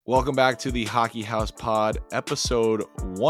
Welcome back to the Hockey House Pod, episode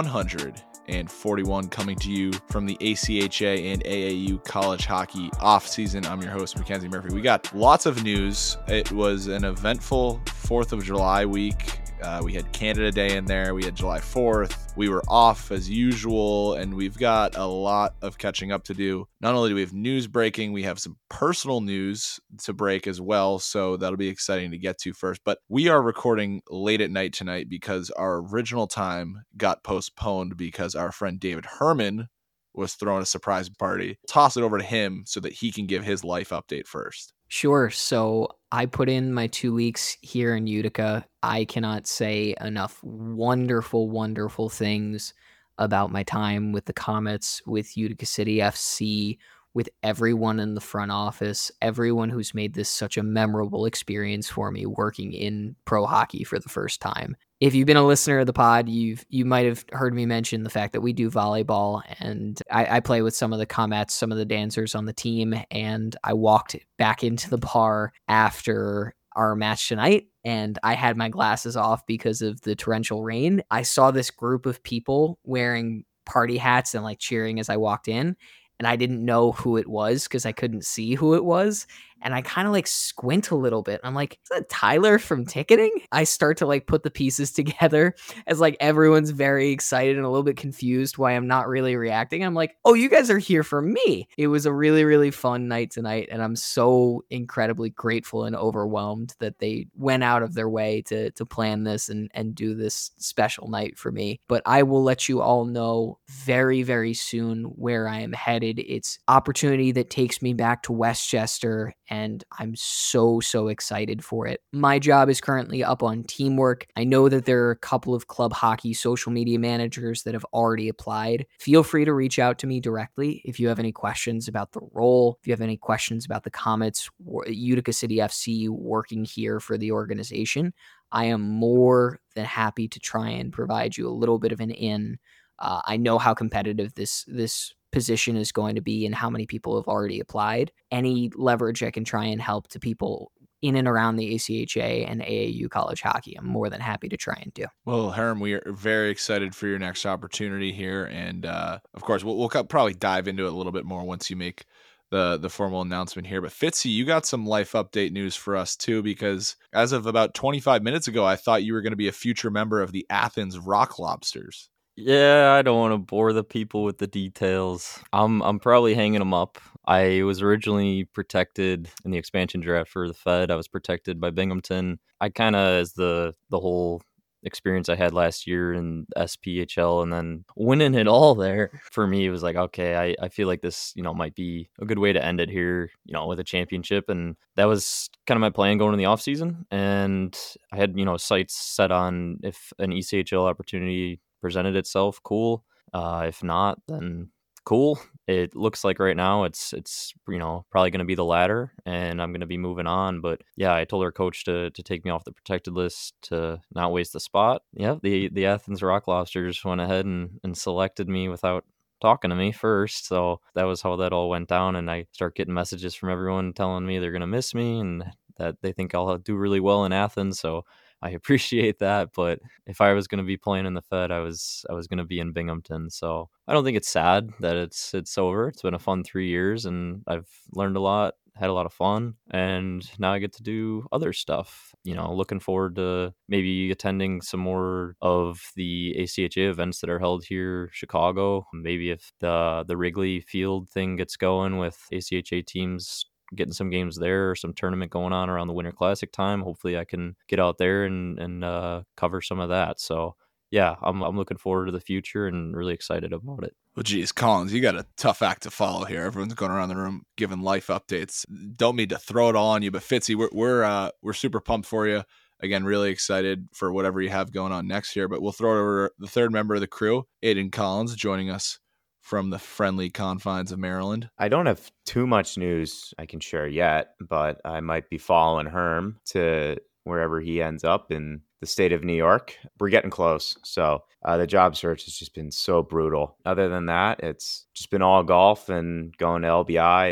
141, coming to you from the ACHA and AAU college hockey off-season. I'm your host, Mackenzie Murphy. We got lots of news. It was an eventful 4th of July week. We had Canada Day in there. We had July 4th. We were off as usual, and we've got a lot of catching up to do. Not only do we have news breaking, we have some personal news to break as well, so that'll be exciting to get to first. But we are recording late at night tonight because our original time got postponed because our friend David Herman was throwing a surprise party. Toss it over to him so that he can give his life update first. Sure. So I put in my 2 weeks here in Utica. I cannot say enough wonderful, wonderful things about my time with the Comets, with Utica City FC, with everyone in the front office, everyone who's made this such a memorable experience for me working in pro hockey for the first time. If you've been a listener of the pod, you might have heard me mention the fact that we do volleyball, and I play with some of the Comets, some of the dancers on the team, and I walked back into the bar after our match tonight, and I had my glasses off because of the torrential rain. I saw this group of people wearing party hats and like cheering as I walked in, and I didn't know who it was because I couldn't see who it was. And I kind of like squint a little bit. I'm like, is that Tyler from ticketing? I start to like put the pieces together as like everyone's very excited and a little bit confused why I'm not really reacting. I'm like, oh, you guys are here for me. It was a really, really fun night tonight. And I'm so incredibly grateful and overwhelmed that they went out of their way to plan this and do this special night for me. But I will let you all know very, very soon where I am headed. It's opportunity that takes me back to Westchester, and I'm so excited for it. My job is currently up on Teamwork. I know that there are a couple of club hockey social media managers that have already applied. Feel free to reach out to me directly if you have any questions about the role, if you have any questions about the Comets, Utica City FC working here for the organization. I am more than happy to try and provide you a little bit of an in. I know how competitive this position is going to be and how many people have already applied. Any leverage I can try and help to people in and around the ACHA and AAU college hockey, I'm more than happy to try and do. Well, Herm, we are very excited for your next opportunity here. And of course, we'll probably dive into it a little bit more once you make the formal announcement here. But Fitzy, you got some life update news for us too, because as of about 25 minutes ago, I thought you were going to be a future member of the Athens Rock Lobsters. Yeah, I don't want to bore the people with the details. I'm probably hanging them up. I was originally protected in the expansion draft for the Fed. I was protected by Binghamton. I kind of, as the whole experience I had last year in SPHL and then winning it all there, for me, it was like, okay, I feel like this, might be a good way to end it here, with a championship. And that was kind of my plan going in the off season. And I had, sights set on if an ECHL opportunity presented itself, cool. If not, then cool. It looks like right now it's probably going to be the latter, and I'm going to be moving on. But yeah, I told our coach to take me off the protected list to not waste the spot. Yeah, the Athens Rock Lobsters went ahead and selected me without talking to me first. So that was how that all went down. And I start getting messages from everyone telling me they're going to miss me and that they think I'll do really well in Athens. So I appreciate that, but if I was going to be playing in the Fed, I was going to be in Binghamton. So I don't think it's sad that it's over. It's been a fun 3 years, and I've learned a lot, had a lot of fun, and now I get to do other stuff. Looking forward to maybe attending some more of the ACHA events that are held here, Chicago. Maybe if the Wrigley Field thing gets going with ACHA teams getting some games there or some tournament going on around the Winter Classic time. Hopefully I can get out there and cover some of that. So yeah, I'm looking forward to the future and really excited about it. Well, geez, Collins, you got a tough act to follow here. Everyone's going around the room giving life updates. Don't mean to throw it all on you, but Fitzy, we're super pumped for you. Again, really excited for whatever you have going on next year. But we'll throw it over the third member of the crew, Aiden Collins, joining us from the friendly confines of Maryland. I don't have too much news I can share yet, but I might be following Herm to wherever he ends up in the state of New York. We're getting close. So the job search has just been so brutal. Other than that, it's just been all golf and going to LBI and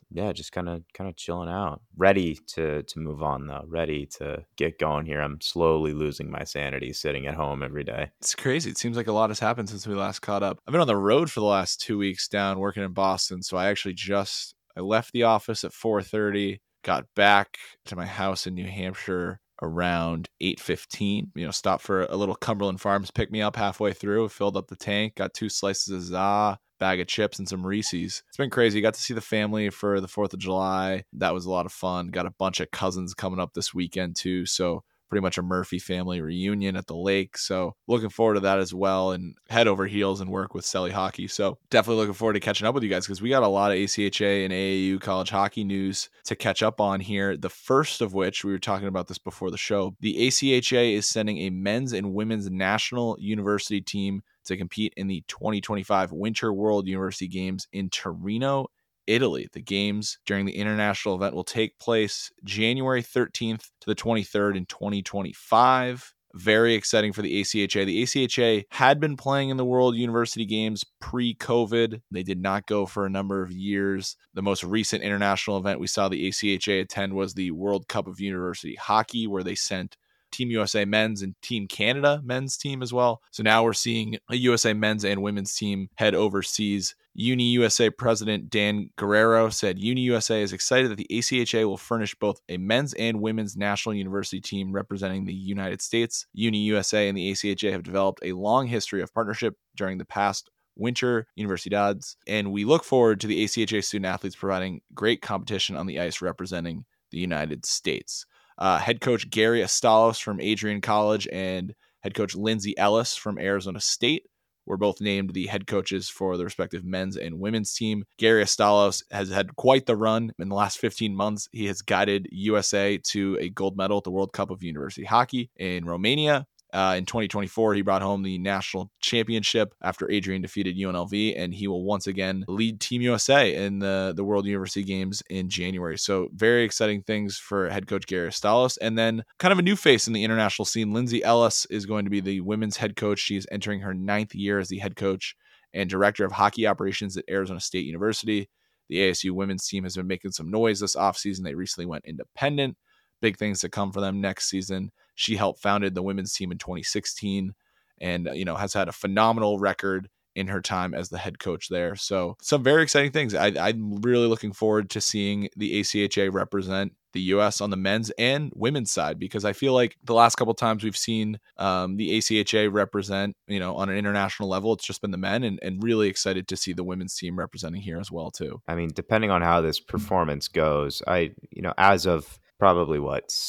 yeah, just kind of chilling out. Ready to move on though. Ready to get going here. I'm slowly losing my sanity sitting at home every day. It's crazy. It seems like a lot has happened since we last caught up. I've been on the road for the last 2 weeks down working in Boston, so I left the office at 4:30, got back to my house in New Hampshire around 8:15. Stopped for a little Cumberland Farms pick me up halfway through, filled up the tank, got 2 slices of za, bag of chips, and some Reese's. It's been crazy. Got to see the family for the 4th of July. That was a lot of fun. Got a bunch of cousins coming up this weekend too, so pretty much a Murphy family reunion at the lake. So looking forward to that as well, and head over heels and work with Selly Hockey. So definitely looking forward to catching up with you guys, because we got a lot of ACHA and AAU college hockey news to catch up on here. The first of which, we were talking about this before the show, the ACHA is sending a men's and women's national university team to compete in the 2025 Winter World University Games in Torino, Italy. The games during the international event will take place January 13th to the 23rd in 2025. Very exciting for the ACHA. The ACHA had been playing in the World University Games pre-COVID. They did not go for a number of years. The most recent international event we saw the ACHA attend was the World Cup of University Hockey, where they sent Team USA men's and Team Canada men's team as well. So now we're seeing a USA men's and women's team head overseas. Uni USA president Dan Guerrero said Uni USA is excited that the ACHA will furnish both a men's and women's national university team representing the United States. Uni USA and the ACHA have developed a long history of partnership during the past winter universidades, and we look forward to the ACHA student athletes providing great competition on the ice representing the United States. Head coach Gary Astalos from Adrian College and head coach Lindsay Ellis from Arizona State were both named the head coaches for the respective men's and women's team. Gary Astalos has had quite the run. In the last 15 months, he has guided USA to a gold medal at the World Cup of University Hockey in Romania. In 2024, he brought home the national championship after Adrian defeated UNLV, and he will once again lead Team USA in the World University Games in January. So very exciting things for head coach Gary Astalos. And then kind of a new face in the international scene, Lindsay Ellis is going to be the women's head coach. She's entering her 9th year as the head coach and director of hockey operations at Arizona State University. The ASU women's team has been making some noise this offseason. They recently went independent. Big things to come for them next season. She helped founded the women's team in 2016 and, has had a phenomenal record in her time as the head coach there. So some very exciting things. I'm really looking forward to seeing the ACHA represent the U.S. on the men's and women's side, because I feel like the last couple of times we've seen the ACHA represent, on an international level, it's just been the men, and really excited to see the women's team representing here as well, too. I mean, depending on how this performance goes, as of probably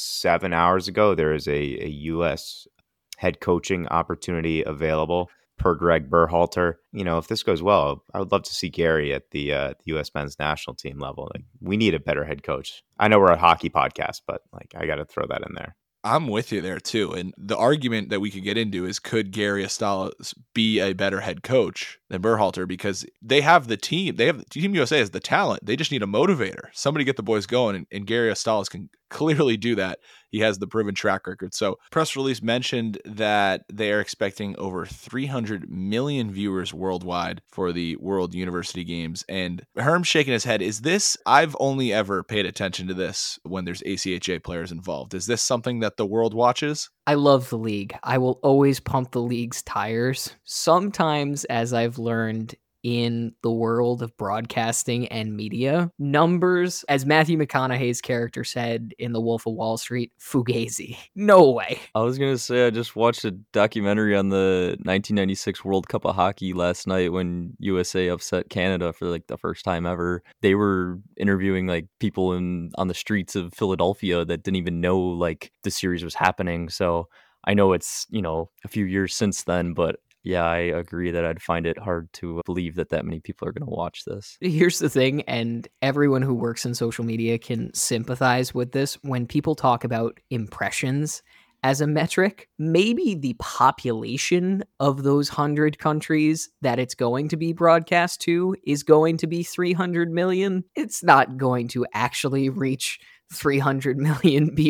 7 hours ago, there is a U.S. head coaching opportunity available per Greg Berhalter. If this goes well, I would love to see Gary at the U.S. men's national team level. Like, we need a better head coach. I know we're a hockey podcast, but I got to throw that in there. I'm with you there too. And the argument that we could get into is, could Gary Astalos be a better head coach than Berhalter? Because they have the team. Team USA has the talent. They just need a motivator. Somebody get the boys going, and Gary Astalos can clearly do that. He has the proven track record. So press release mentioned that they are expecting over 300 million viewers worldwide for the World University Games. And Herm's shaking his head. I've only ever paid attention to this when there's ACHA players involved. Is this something that the world watches? I love the league. I will always pump the league's tires. Sometimes, as I've learned in the world of broadcasting and media, numbers, as Matthew McConaughey's character said in The Wolf of Wall Street, fugazi. No way. I was going to say, I just watched a documentary on the 1996 World Cup of Hockey last night when USA upset Canada for the first time ever. They were interviewing people on the streets of Philadelphia that didn't even know the series was happening. So I know it's, a few years since then, but yeah, I agree that I'd find it hard to believe that many people are going to watch this. Here's the thing, and everyone who works in social media can sympathize with this. When people talk about impressions as a metric, maybe the population of those 100 countries that it's going to be broadcast to is going to be 300 million. It's not going to actually reach 300 million people.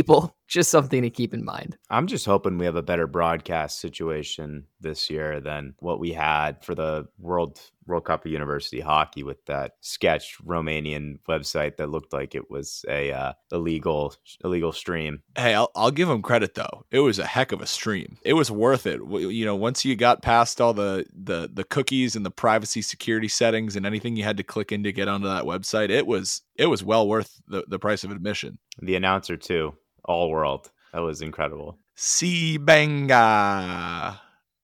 Just something to keep in mind. I'm just hoping we have a better broadcast situation this year than what we had for the World Cup of University Hockey with that sketched Romanian website that looked like it was a illegal stream. Hey, I'll give them credit though. It was a heck of a stream. It was worth it. You know, once you got past all the cookies and the privacy security settings and anything you had to click in to get onto that website, it was well worth the price of admission. The announcer too, all world. That was incredible. Si Benga.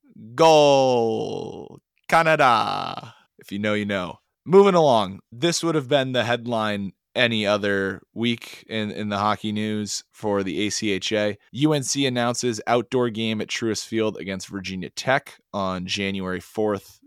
Goal. Canada. If you know, you know. Moving along. This would have been the headline any other week in the hockey news for the ACHA. UNC announces outdoor game at Truist Field against Virginia Tech on January 4th,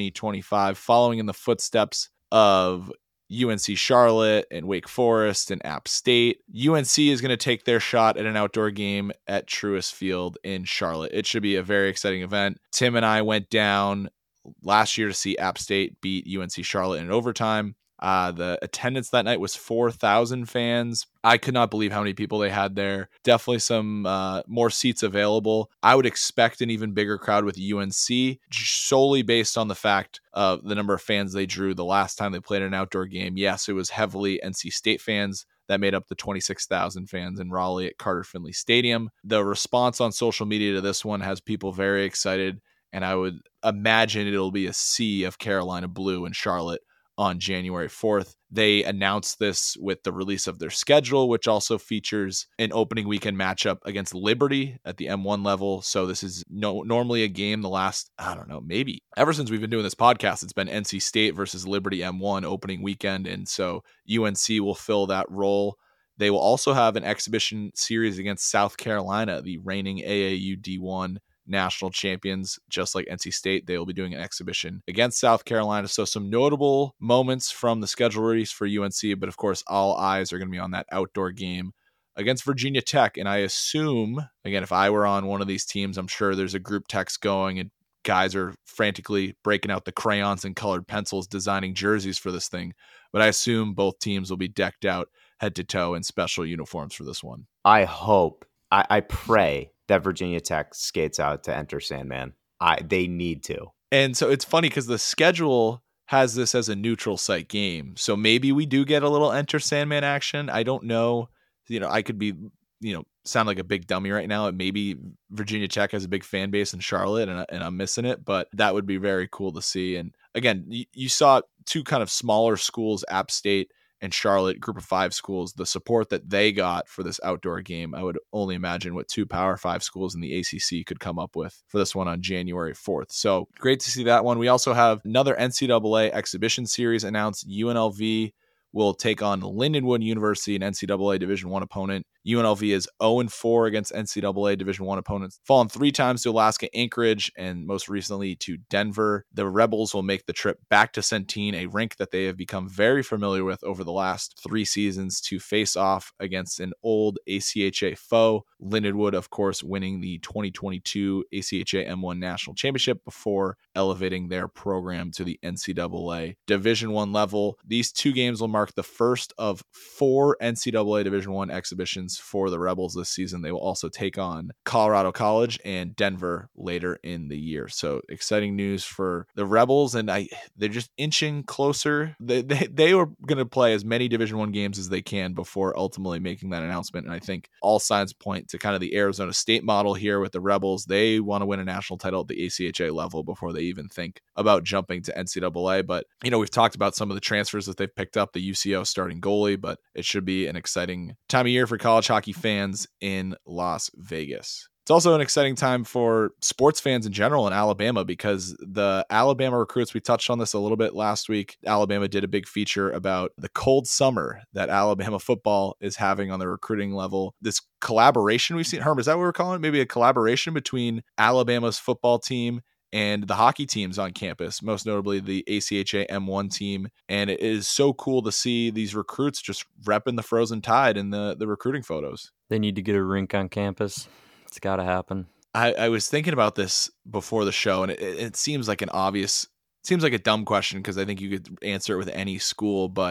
2025, following in the footsteps of UNC Charlotte and Wake Forest and App State. UNC is going to take their shot at an outdoor game at Truist Field in Charlotte. It should be a very exciting event. Tim and I went down last year to see App State beat UNC Charlotte in overtime. The attendance that night was 4,000 fans. I could not believe how many people they had there. Definitely some more seats available. I would expect an even bigger crowd with UNC, solely based on the fact of the number of fans they drew the last time they played an outdoor game. Yes, it was heavily NC State fans that made up the 26,000 fans in Raleigh at Carter Finley Stadium. The response on social media to this one has people very excited, and I would imagine it'll be a sea of Carolina blue in Charlotte on January 4th. They announced this with the release of their schedule, which also features an opening weekend matchup against Liberty at the M1 level. So this is normally a game the last, I don't know, maybe ever since we've been doing this podcast, it's been NC State versus Liberty M1 opening weekend. And so UNC will fill that role. They will also have an exhibition series against South Carolina, the reigning AAU D1 national champions. Just like NC State, they will be doing an exhibition against South Carolina. So some notable moments from the schedule release for UNC, but of course all eyes are going to be on that outdoor game against Virginia Tech. And I assume, again, if I were on one of these teams, I'm sure there's a group text going and guys are frantically breaking out the crayons and colored pencils designing jerseys for this thing. But I assume both teams will be decked out head to toe in special uniforms for this one. I hope, I pray that Virginia Tech skates out to Enter Sandman. They need to. And so it's funny because the schedule has this as a neutral site game. So maybe we do get a little Enter Sandman action. I don't know. You know, I could be, sound like a big dummy right now. Maybe Virginia Tech has a big fan base in Charlotte and I'm missing it, but that would be very cool to see. And again, you saw two kind of smaller schools, App State and Charlotte, group of 5 schools, the support that they got for this outdoor game. I would only imagine what 2 Power 5 schools in the ACC could come up with for this one on January 4th. So great to see that one. We also have another NCAA exhibition series announced. UNLV will take on Lindenwood University, an NCAA Division I opponent. UNLV is 0-4 against NCAA Division I opponents, fallen 3 times to Alaska Anchorage and most recently to Denver. The Rebels will make the trip back to Centene, a rink that they have become very familiar with over the last 3 seasons, to face off against an old ACHA foe. Lindenwood, of course, winning the 2022 ACHA M1 National Championship before elevating their program to the NCAA Division I level. These 2 games will mark the first of 4 NCAA Division I exhibitions for the Rebels this season. They will also take on Colorado College and Denver later in the year. So exciting news for the Rebels, and they're just inching closer. They were going to play as many Division I games as they can before ultimately making that announcement. And I think all signs point to kind of the Arizona State model here with the Rebels. They want to win a national title at the ACHA level before they even think about jumping to NCAA. But, we've talked about some of the transfers that they've picked up, the UCO starting goalie, but it should be an exciting time of year for college hockey fans in Las Vegas. It's also an exciting time for sports fans in general in Alabama because the Alabama recruits, we touched on this a little bit last week. Alabama did a big feature about the cold summer that Alabama football is having on the recruiting level. This collaboration we've seen, Herm, is that what we're calling it? Maybe a collaboration between Alabama's football team and the hockey teams on campus, most notably the ACHA M1 team. And it is so cool to see these recruits just repping the Frozen Tide in the recruiting photos. They need to get a rink on campus. It's got to happen. I was thinking about this before the show, and it seems like a dumb question because I think you could answer it with any school, but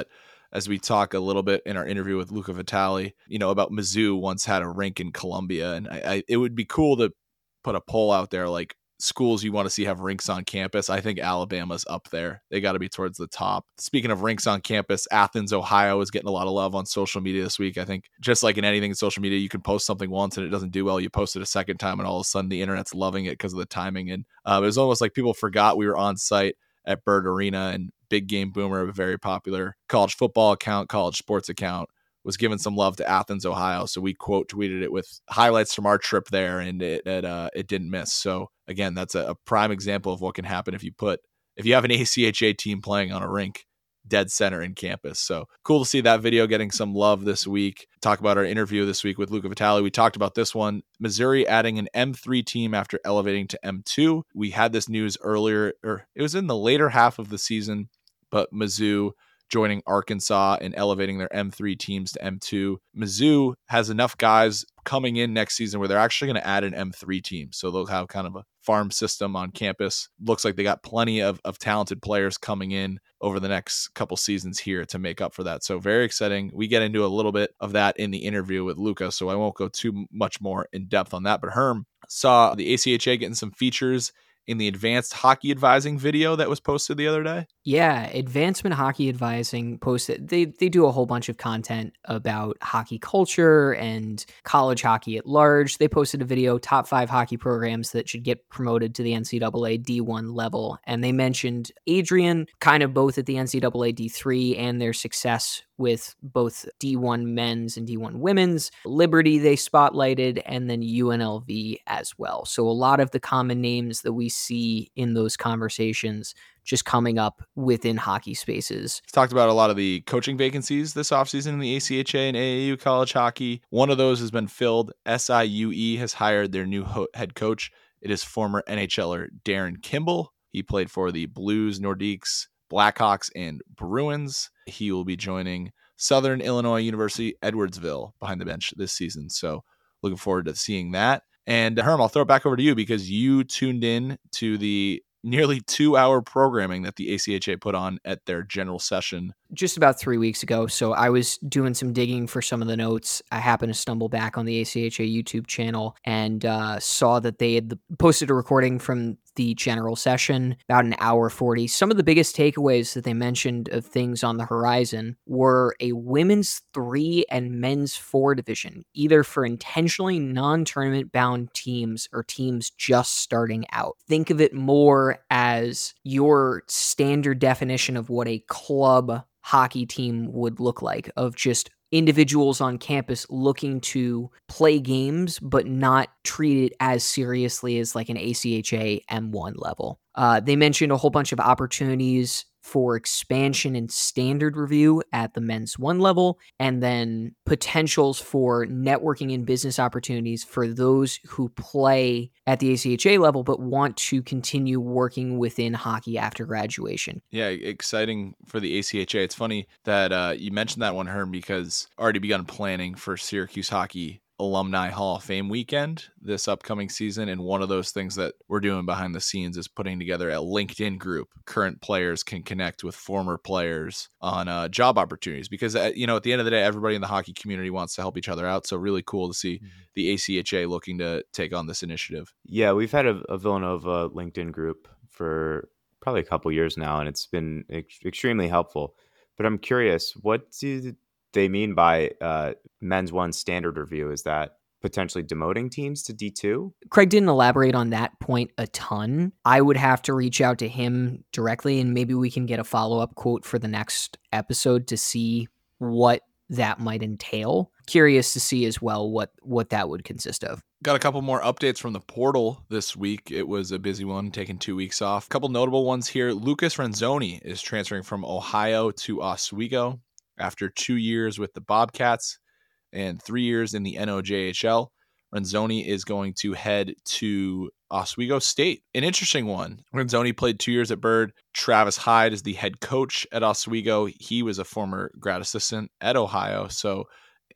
as we talk a little bit in our interview with Luca Vitale, about Mizzou once had a rink in Columbia. And it would be cool to put a poll out there, like schools you want to see have rinks on campus. I think Alabama's up there. They got to be towards the top. Speaking of rinks on campus, Athens, Ohio is getting a lot of love on social media this week. I think just like in anything in social media, you can post something once and it doesn't do well. You post it a second time and all of a sudden the internet's loving it because of the timing. And it was almost like people forgot we were on site at Bird Arena, and Big Game Boomer, a very popular college football account, college sports account, was giving some love to Athens, Ohio. So we quote tweeted it with highlights from our trip there, and it didn't miss. So again, that's a prime example of what can happen if you have an ACHA team playing on a rink dead center in campus. So cool to see that video getting some love this week. Talk about our interview this week with Luca Vitale. We talked about this one, Missouri adding an M3 team after elevating to M2. We had this news earlier, or it was in the later half of the season, but Mizzou joining Arkansas and elevating their M3 teams to M2. Mizzou has enough guys coming in next season where they're actually going to add an M3 team. So they'll have kind of a farm system on campus. Looks like they got plenty of talented players coming in over the next couple seasons here to make up for that. So very exciting. We get into a little bit of that in the interview with Luca, so I won't go too much more in depth on that. But Herm saw the ACHA getting some features in the advanced hockey advising video that was posted the other day. Yeah, Advancement Hockey Advising posted, they do a whole bunch of content about hockey culture and college hockey at large. They posted a video, top 5 hockey programs that should get promoted to the NCAA D1 level. And they mentioned Adrian, kind of both at the NCAA D3 and their success with both D1 men's and D1 women's. Liberty they spotlighted, and then UNLV as well. So a lot of the common names that we see in those conversations just coming up within hockey spaces. He's talked about a lot of the coaching vacancies this offseason in the ACHA and AAU college hockey. One of those has been filled. SIUE has hired their new head coach. It is former NHLer Darren Kimball. He played for the Blues, Nordiques, Blackhawks, and Bruins. He will be joining Southern Illinois University, Edwardsville, behind the bench this season. So looking forward to seeing that. And Herm, I'll throw it back over to you because you tuned in to the nearly 2-hour programming that the ACHA put on at their general session just about 3 weeks ago. So I was doing some digging for some of the notes. I happened to stumble back on the ACHA YouTube channel and saw that they had posted a recording from the general session, about an hour 40. Some of the biggest takeaways that they mentioned of things on the horizon were a women's 3 and men's 4 division, either for intentionally non-tournament bound teams or teams just starting out. Think of it more as your standard definition of what a club hockey team would look like, of just individuals on campus looking to play games, but not treat it as seriously as like an ACHA M1 level. They mentioned a whole bunch of opportunities for expansion and standard review at the men's 1 level, and then potentials for networking and business opportunities for those who play at the ACHA level but want to continue working within hockey after graduation. Yeah, exciting for the ACHA. It's funny that you mentioned that one, Herm, because I already begun planning for Syracuse hockey Alumni Hall of Fame weekend this upcoming season. And one of those things that we're doing behind the scenes is putting together a LinkedIn group. Current players can connect with former players on job opportunities because, at the end of the day, everybody in the hockey community wants to help each other out. So really cool to see the ACHA looking to take on this initiative. Yeah, we've had a Villanova LinkedIn group for probably a couple years now, and it's been extremely helpful. But I'm curious, what do they mean by men's 1 standard review? Is that potentially demoting teams to D2? Craig didn't elaborate on that point a ton. I would have to reach out to him directly, and maybe we can get a follow-up quote for the next episode to see what that might entail. Curious to see as well what that would consist of. Got a couple more updates from the portal this week. It was a busy one, taking 2 weeks off. A couple notable ones here. Lucas Renzoni is transferring from Ohio to Oswego after 2 years with the Bobcats and 3 years in the NOJHL. Renzoni is going to head to Oswego State. An interesting one. Renzoni played 2 years at Bird. Travis Hyde is the head coach at Oswego. He was a former grad assistant at Ohio. So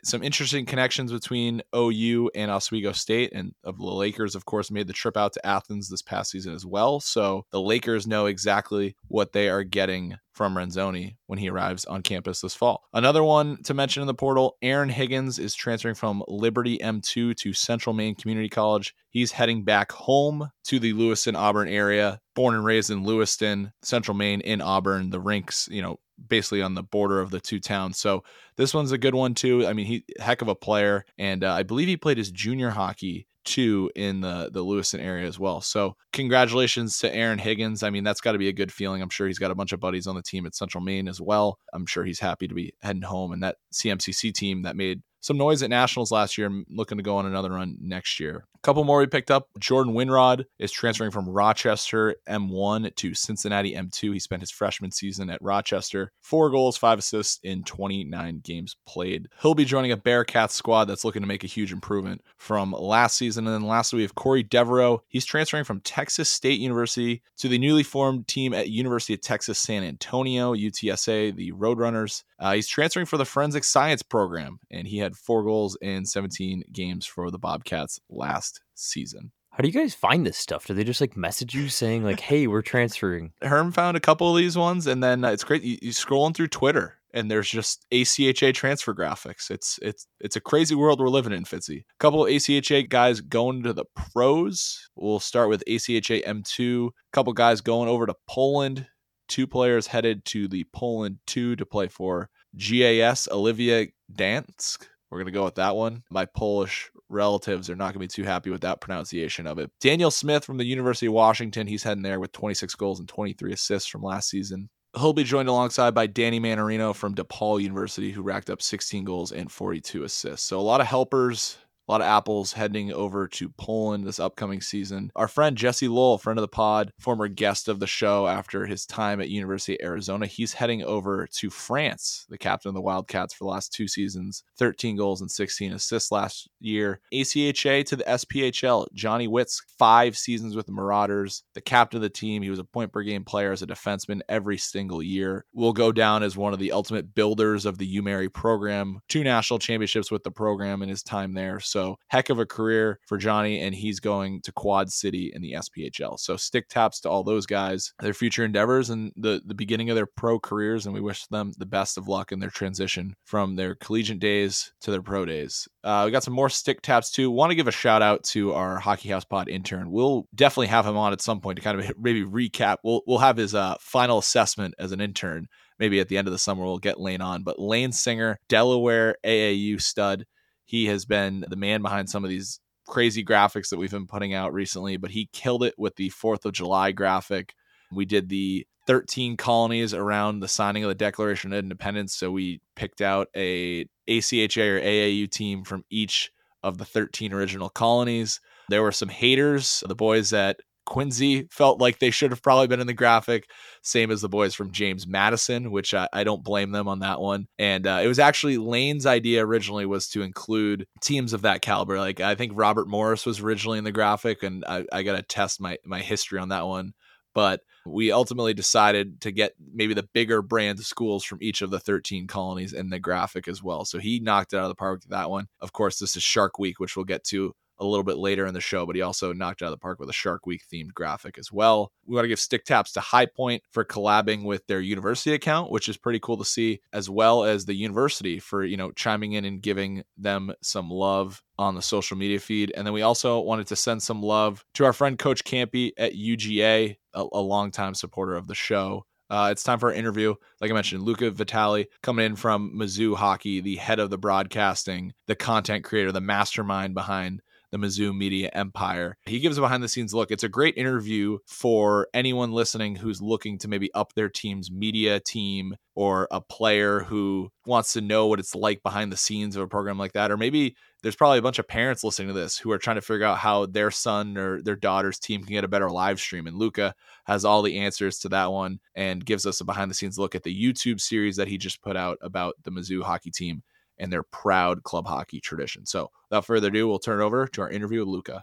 Some interesting connections between OU and Oswego State, and of the Lakers, of course, made the trip out to Athens this past season as well. So the Lakers know exactly what they are getting from Renzoni when he arrives on campus this fall. Another one to mention in the portal, Aaron Higgins is transferring from Liberty M2 to Central Maine Community College. He's heading back home to the Lewiston-Auburn area. Born and raised in Lewiston, Central Maine in Auburn, the rinks, basically on the border of the two towns. So this one's a good one too. I mean, he heck of a player, and I believe he played his junior hockey too in the Lewiston area as well. So congratulations to Aaron Higgins. I mean, that's got to be a good feeling. I'm sure he's got a bunch of buddies on the team at Central Maine as well. I'm sure he's happy to be heading home. And that CMCC team that made some noise at Nationals last year, looking to go on another run next year. A couple more we picked up. Jordan Winrod is transferring from Rochester M1 to Cincinnati M2. He spent his freshman season at Rochester. 4 goals, 5 assists in 29 games played. He'll be joining a Bearcats squad that's looking to make a huge improvement from last season. And then lastly, we have Corey Devereaux. He's transferring from Texas State University to the newly formed team at University of Texas San Antonio, UTSA, the Roadrunners. He's transferring for the Forensic Science program, and he had 4 goals in 17 games for the Bobcats last season. How do you guys find this stuff? Do they just message you saying hey, we're transferring? Herm found a couple of these ones, and then it's great. You scrolling through Twitter, and there's just ACHA transfer graphics. It's a crazy world we're living in, Fitzy. A couple of ACHA guys going to the pros. We'll start with ACHA M2. A couple guys going over to Poland. 2 players headed to the Poland 2 to play for GAS Olivia Dansk. We're going to go with that one. My Polish relatives are not going to be too happy with that pronunciation of it. Daniel Smith from the University of Washington. He's heading there with 26 goals and 23 assists from last season. He'll be joined alongside by Danny Manarino from DePaul University, who racked up 16 goals and 42 assists. So a lot of helpers, a lot of apples heading over to Poland this upcoming season. Our friend Jesse Lowell, friend of the pod, former guest of the show after his time at University of Arizona, he's heading over to France, the captain of the Wildcats for the last 2 seasons, 13 goals and 16 assists last year. ACHA to the SPHL, Johnny Witz, 5 seasons with the Marauders, the captain of the team. He was a point per game player as a defenseman every single year. Will go down as one of the ultimate builders of the UMary program, 2 national championships with the program in his time there. So heck of a career for Johnny, and he's going to Quad City in the SPHL. So stick taps to all those guys, their future endeavors and the beginning of their pro careers, and we wish them the best of luck in their transition from their collegiate days to their pro days. We got some more stick taps too. Want to give a shout out to our Hockey House Pod intern. We'll definitely have him on at some point to kind of maybe recap. We'll have his final assessment as an intern. Maybe at the end of the summer, we'll get Lane on. But Lane Singer, Delaware AAU stud. He has been the man behind some of these crazy graphics that we've been putting out recently, but he killed it with the 4th of July graphic. We did the 13 colonies around the signing of the Declaration of Independence. So we picked out a ACHA or AAU team from each of the 13 original colonies. There were some haters, the boys at Quincy felt like they should have probably been in the graphic, same as the boys from James Madison, which I don't blame them on that one. And it was actually Lane's idea originally was to include teams of that caliber. Like I think Robert Morris was originally in the graphic, and I got to test my history on that one. But we ultimately decided to get maybe the bigger brand schools from each of the 13 colonies in the graphic as well. So he knocked it out of the park with that one. Of course, this is Shark Week, which we'll get to a little bit later in the show, but he also knocked out of the park with a Shark Week themed graphic as well. We want to give stick taps to High Point for collabing with their university account, which is pretty cool to see, as well as the university for, chiming in and giving them some love on the social media feed. And then we also wanted to send some love to our friend Coach Campy at UGA, a longtime supporter of the show. It's time for our interview. Like I mentioned, Luca Vitale coming in from Mizzou Hockey, the head of the broadcasting, the content creator, the mastermind behind the Mizzou media empire. He gives a behind the scenes look. It's a great interview for anyone listening who's looking to maybe up their team's media team, or a player who wants to know what it's like behind the scenes of a program like that. Or maybe there's probably a bunch of parents listening to this who are trying to figure out how their son or their daughter's team can get a better live stream. And Luca has all the answers to that one and gives us a behind the scenes look at the YouTube series that he just put out about the Mizzou hockey team and their proud club hockey tradition. So without further ado, we'll turn it over to our interview with Luca.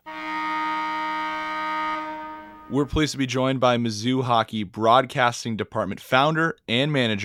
We're pleased to be joined by Mizzou Hockey Broadcasting Department founder and manager, the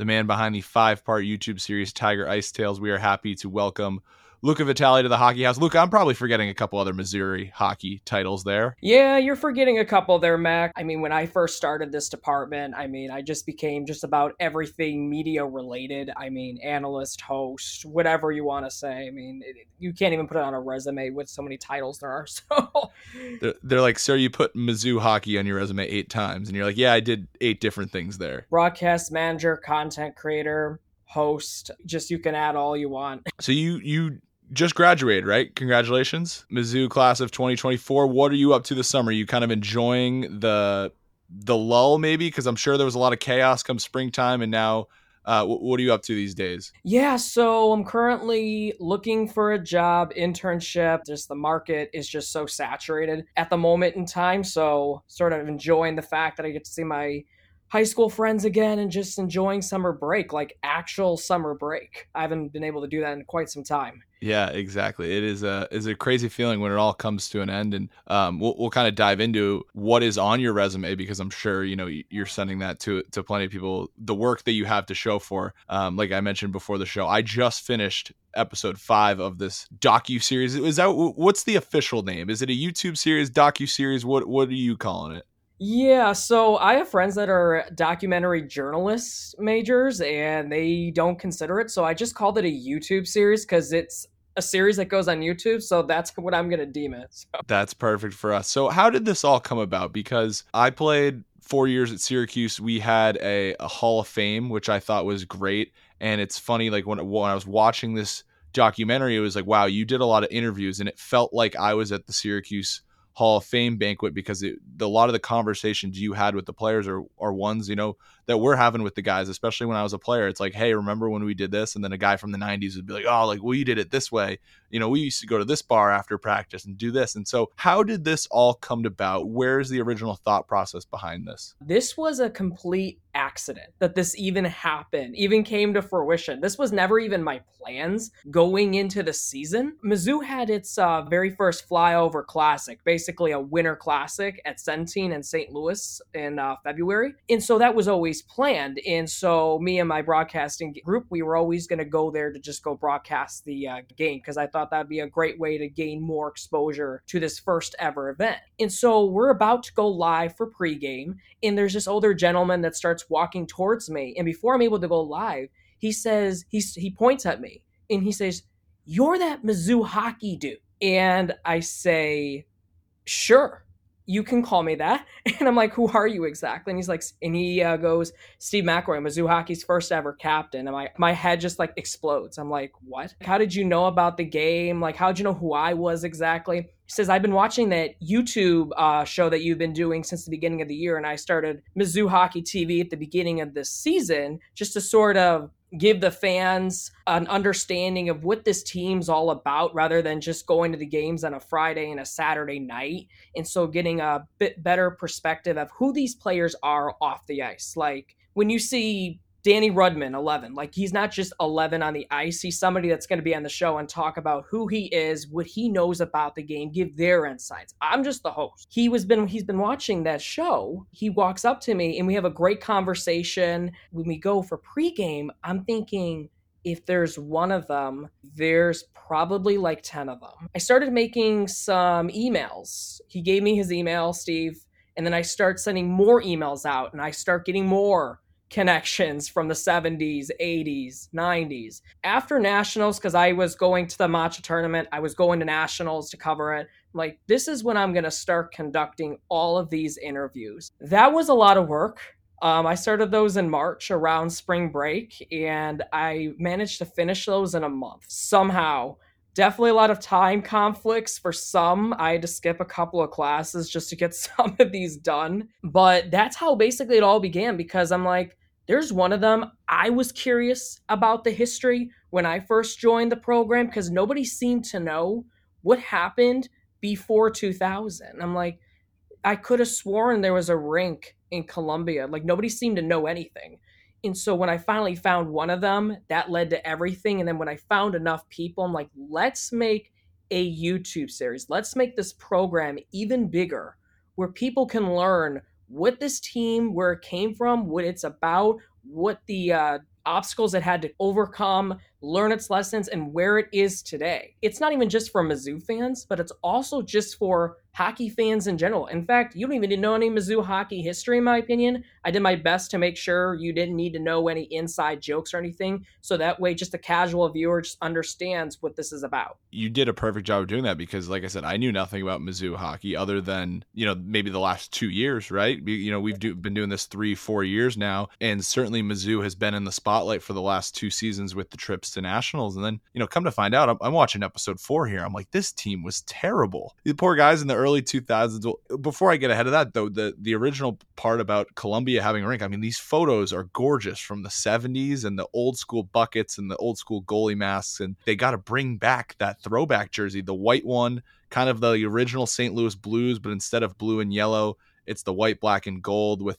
the man behind the 5-part YouTube series Tiger Ice Tales. We are happy to welcome Luca Vitale to the Hockey House. Luca, I'm probably forgetting a couple other Missouri hockey titles there. Yeah, you're forgetting a couple there, Mac. I mean, when I first started this department, I just became just about everything media related. I mean, analyst, host, whatever you want to say. I mean, you can't even put it on a resume with so many titles there are. So they're like, sir, you put Mizzou hockey on your resume 8 times. And you're like, yeah, I did 8 different things there. Broadcast manager, content creator, host, just you can add all you want. So you just graduated, right? Congratulations. Mizzou class of 2024. What are you up to this summer? Are you kind of enjoying the lull maybe? Because I'm sure there was a lot of chaos come springtime, and now what are you up to these days? Yeah, so I'm currently looking for a job, internship. Just the market is just so saturated at the moment in time. So sort of enjoying the fact that I get to see my high school friends again and just enjoying summer break, like actual summer break. I haven't been able to do that in quite some time. Yeah, exactly. It is a crazy feeling when it all comes to an end, and we'll kind of dive into what is on your resume, because I'm sure you're sending that to plenty of people, the work that you have to show for. Like I mentioned before the show, I just finished episode 5 of this docu-series. What's the official name? Is it a YouTube series, docu-series? What are you calling it? Yeah, so I have friends that are documentary journalists majors, and they don't consider it. So I just called it a YouTube series because it's a series that goes on YouTube. So that's what I'm going to deem it. So. That's perfect for us. So how did this all come about? Because I played 4 years at Syracuse. We had a Hall of Fame, which I thought was great. And it's funny, like when I was watching this documentary, it was like, wow, you did a lot of interviews, and it felt like I was at the Syracuse Hall of Fame banquet, because a lot of the conversations you had with the players are ones, that we're having with the guys, especially when I was a player. It's like, hey, remember when we did this? And then a guy from the 90s would be like, oh, like, well, you did it this way. We used to go to this bar after practice and do this. And so how did this all come about? Where's the original thought process behind this? This was a complete accident that this even happened, even came to fruition. This was never even my plans going into the season. Mizzou had its very first flyover classic, basically a winter classic at Centene in St. Louis in February. And so that was always planned. And so me and my broadcasting group, we were always going to go there to just go broadcast the game, because I thought that'd be a great way to gain more exposure to this first ever event. And so we're about to go live for pregame, and there's this older gentleman that starts walking towards me. And before I'm able to go live, he says, he points at me and he says, "You're that Mizzou hockey dude." And I say, "Sure, you can call me that." And I'm like, "Who are you exactly?" And he's like, and he goes, "Steve McElroy, Mizzou hockey's first ever captain." And my head just like explodes. I'm like, "What? How did you know about the game? Like, how'd you know who I was exactly?" He says, "I've been watching that YouTube show that you've been doing since the beginning of the year. And I started Mizzou Hockey TV at the beginning of this season just to sort of give the fans an understanding of what this team's all about, rather than just going to the games on a Friday and a Saturday night. And so getting a bit better perspective of who these players are off the ice. Like when you see Danny Rudman, 11, like he's not just 11 on the ice. He's somebody that's going to be on the show and talk about who he is, what he knows about the game, give their insights. I'm just the host. He's been watching that show. He walks up to me and we have a great conversation. When we go for pregame, I'm thinking, if there's one of them, there's probably like 10 of them. I started making some emails. He gave me his email, Steve, and then I start sending more emails out, and I start getting more connections from the 70s, 80s, 90s. After Nationals, because I was going to the matcha tournament, I was going to Nationals to cover it. Like, this is when I'm going to start conducting all of these interviews. That was a lot of work. I started those in March around spring break, and I managed to finish those in a month. Somehow, definitely a lot of time conflicts for some. I had to skip a couple of classes just to get some of these done. But that's how basically it all began, because I'm like, there's one of them. I was curious about the history when I first joined the program, because nobody seemed to know what happened before 2000. I'm like, I could have sworn there was a rink in Columbia. Like, nobody seemed to know anything. And so when I finally found one of them, that led to everything. And then when I found enough people, I'm like, let's make a YouTube series. Let's make this program even bigger, where people can learn what this team, where it came from, what it's about, what the obstacles it had to overcome, learn its lessons, and where it is today. It's not even just for Mizzou fans, but it's also just for hockey fans in general. In fact, you don't even need to know any Mizzou hockey history, in my opinion. I did my best to make sure you didn't need to know any inside jokes or anything, so that way just a casual viewer just understands what this is about. You did a perfect job of doing that because, like I said, I knew nothing about Mizzou hockey other than, maybe the last 2 years, right? We've been doing this 3-4 years now, and certainly Mizzou has been in the spotlight for the last 2 seasons with the trips to nationals. And then, come to find out, I'm watching episode 4 here. I'm like, this team was terrible. The poor guys in the early 2000s. Before I get ahead of that, though, the original part about Columbia having a rink, I mean, these photos are gorgeous from the 70s and the old school buckets and the old school goalie masks. And they got to bring back that throwback jersey, the white one, kind of the original St. Louis Blues, but instead of blue and yellow, it's the white, black, and gold with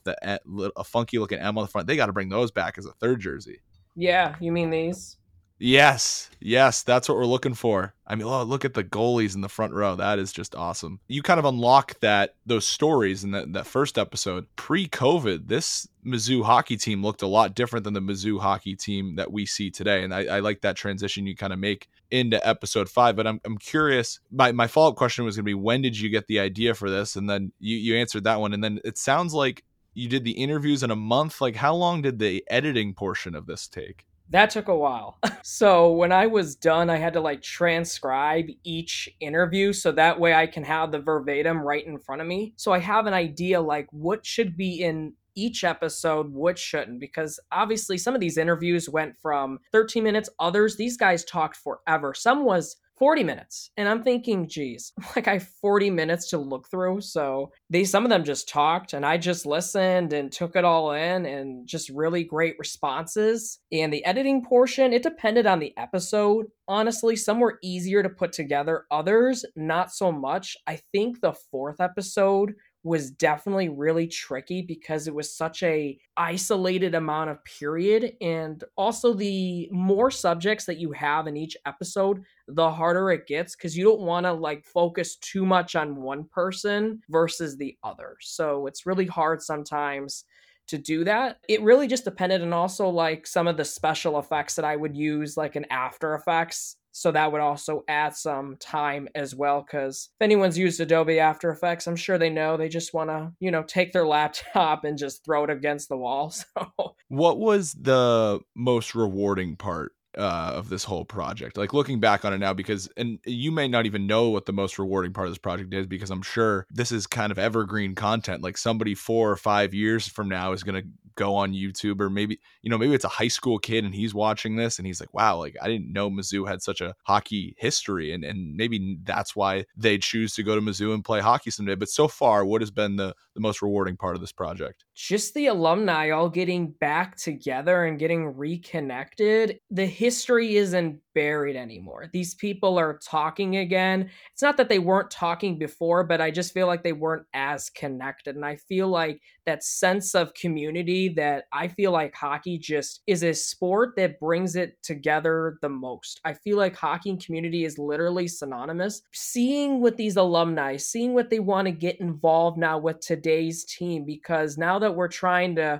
a funky looking M on the front. They got to bring those back as a third jersey. Yeah, you mean these? Yes, that's what we're looking for. I mean, look at the goalies in the front row. That is just awesome. You kind of unlock those stories in that first episode. Pre-COVID, this Mizzou hockey team looked a lot different than the Mizzou hockey team that we see today. And I like that transition you kind of make into episode 5. But I'm curious, my follow-up question was going to be, when did you get the idea for this? And then you answered that one. And then it sounds like you did the interviews in a month. Like, how long did the editing portion of this take? That took a while. So when I was done, I had to transcribe each interview so that way I can have the verbatim right in front of me. So I have an idea what should be in each episode, what shouldn't, because obviously some of these interviews went from 13 minutes. Others, these guys talked forever. Some was 40 minutes. And I'm thinking, geez, I have 40 minutes to look through. So some of them just talked and I just listened and took it all in, and just really great responses. And the editing portion, it depended on the episode. Honestly, some were easier to put together. Others, not so much. I think the 4th episode was definitely really tricky because it was such a isolated amount of period, and also the more subjects that you have in each episode, the harder it gets, because you don't want to focus too much on one person versus the other. So it's really hard sometimes to do that. It really just depended on also some of the special effects that I would use, in After Effects. So that would also add some time as well, because if anyone's used Adobe After Effects, I'm sure they know they just want to, take their laptop and just throw it against the wall. So what was the most rewarding part of this whole project? Looking back on it now, and you may not even know what the most rewarding part of this project is, because I'm sure this is kind of evergreen content. Somebody 4 or 5 years from now is going to go on YouTube, or maybe it's a high school kid and he's watching this and he's like, wow, I didn't know Mizzou had such a hockey history, and maybe that's why they choose to go to Mizzou and play hockey someday. But so far, what has been the most rewarding part of this project? Just the alumni all getting back together and getting reconnected. The history isn't buried anymore. These people are talking again. It's not that they weren't talking before, but I just feel like they weren't as connected. And I feel like that sense of community that I feel like hockey just is a sport that brings it together the most. I feel like hockey and community is literally synonymous. Seeing with these alumni, seeing what they want to get involved now with today's team, because now that we're trying to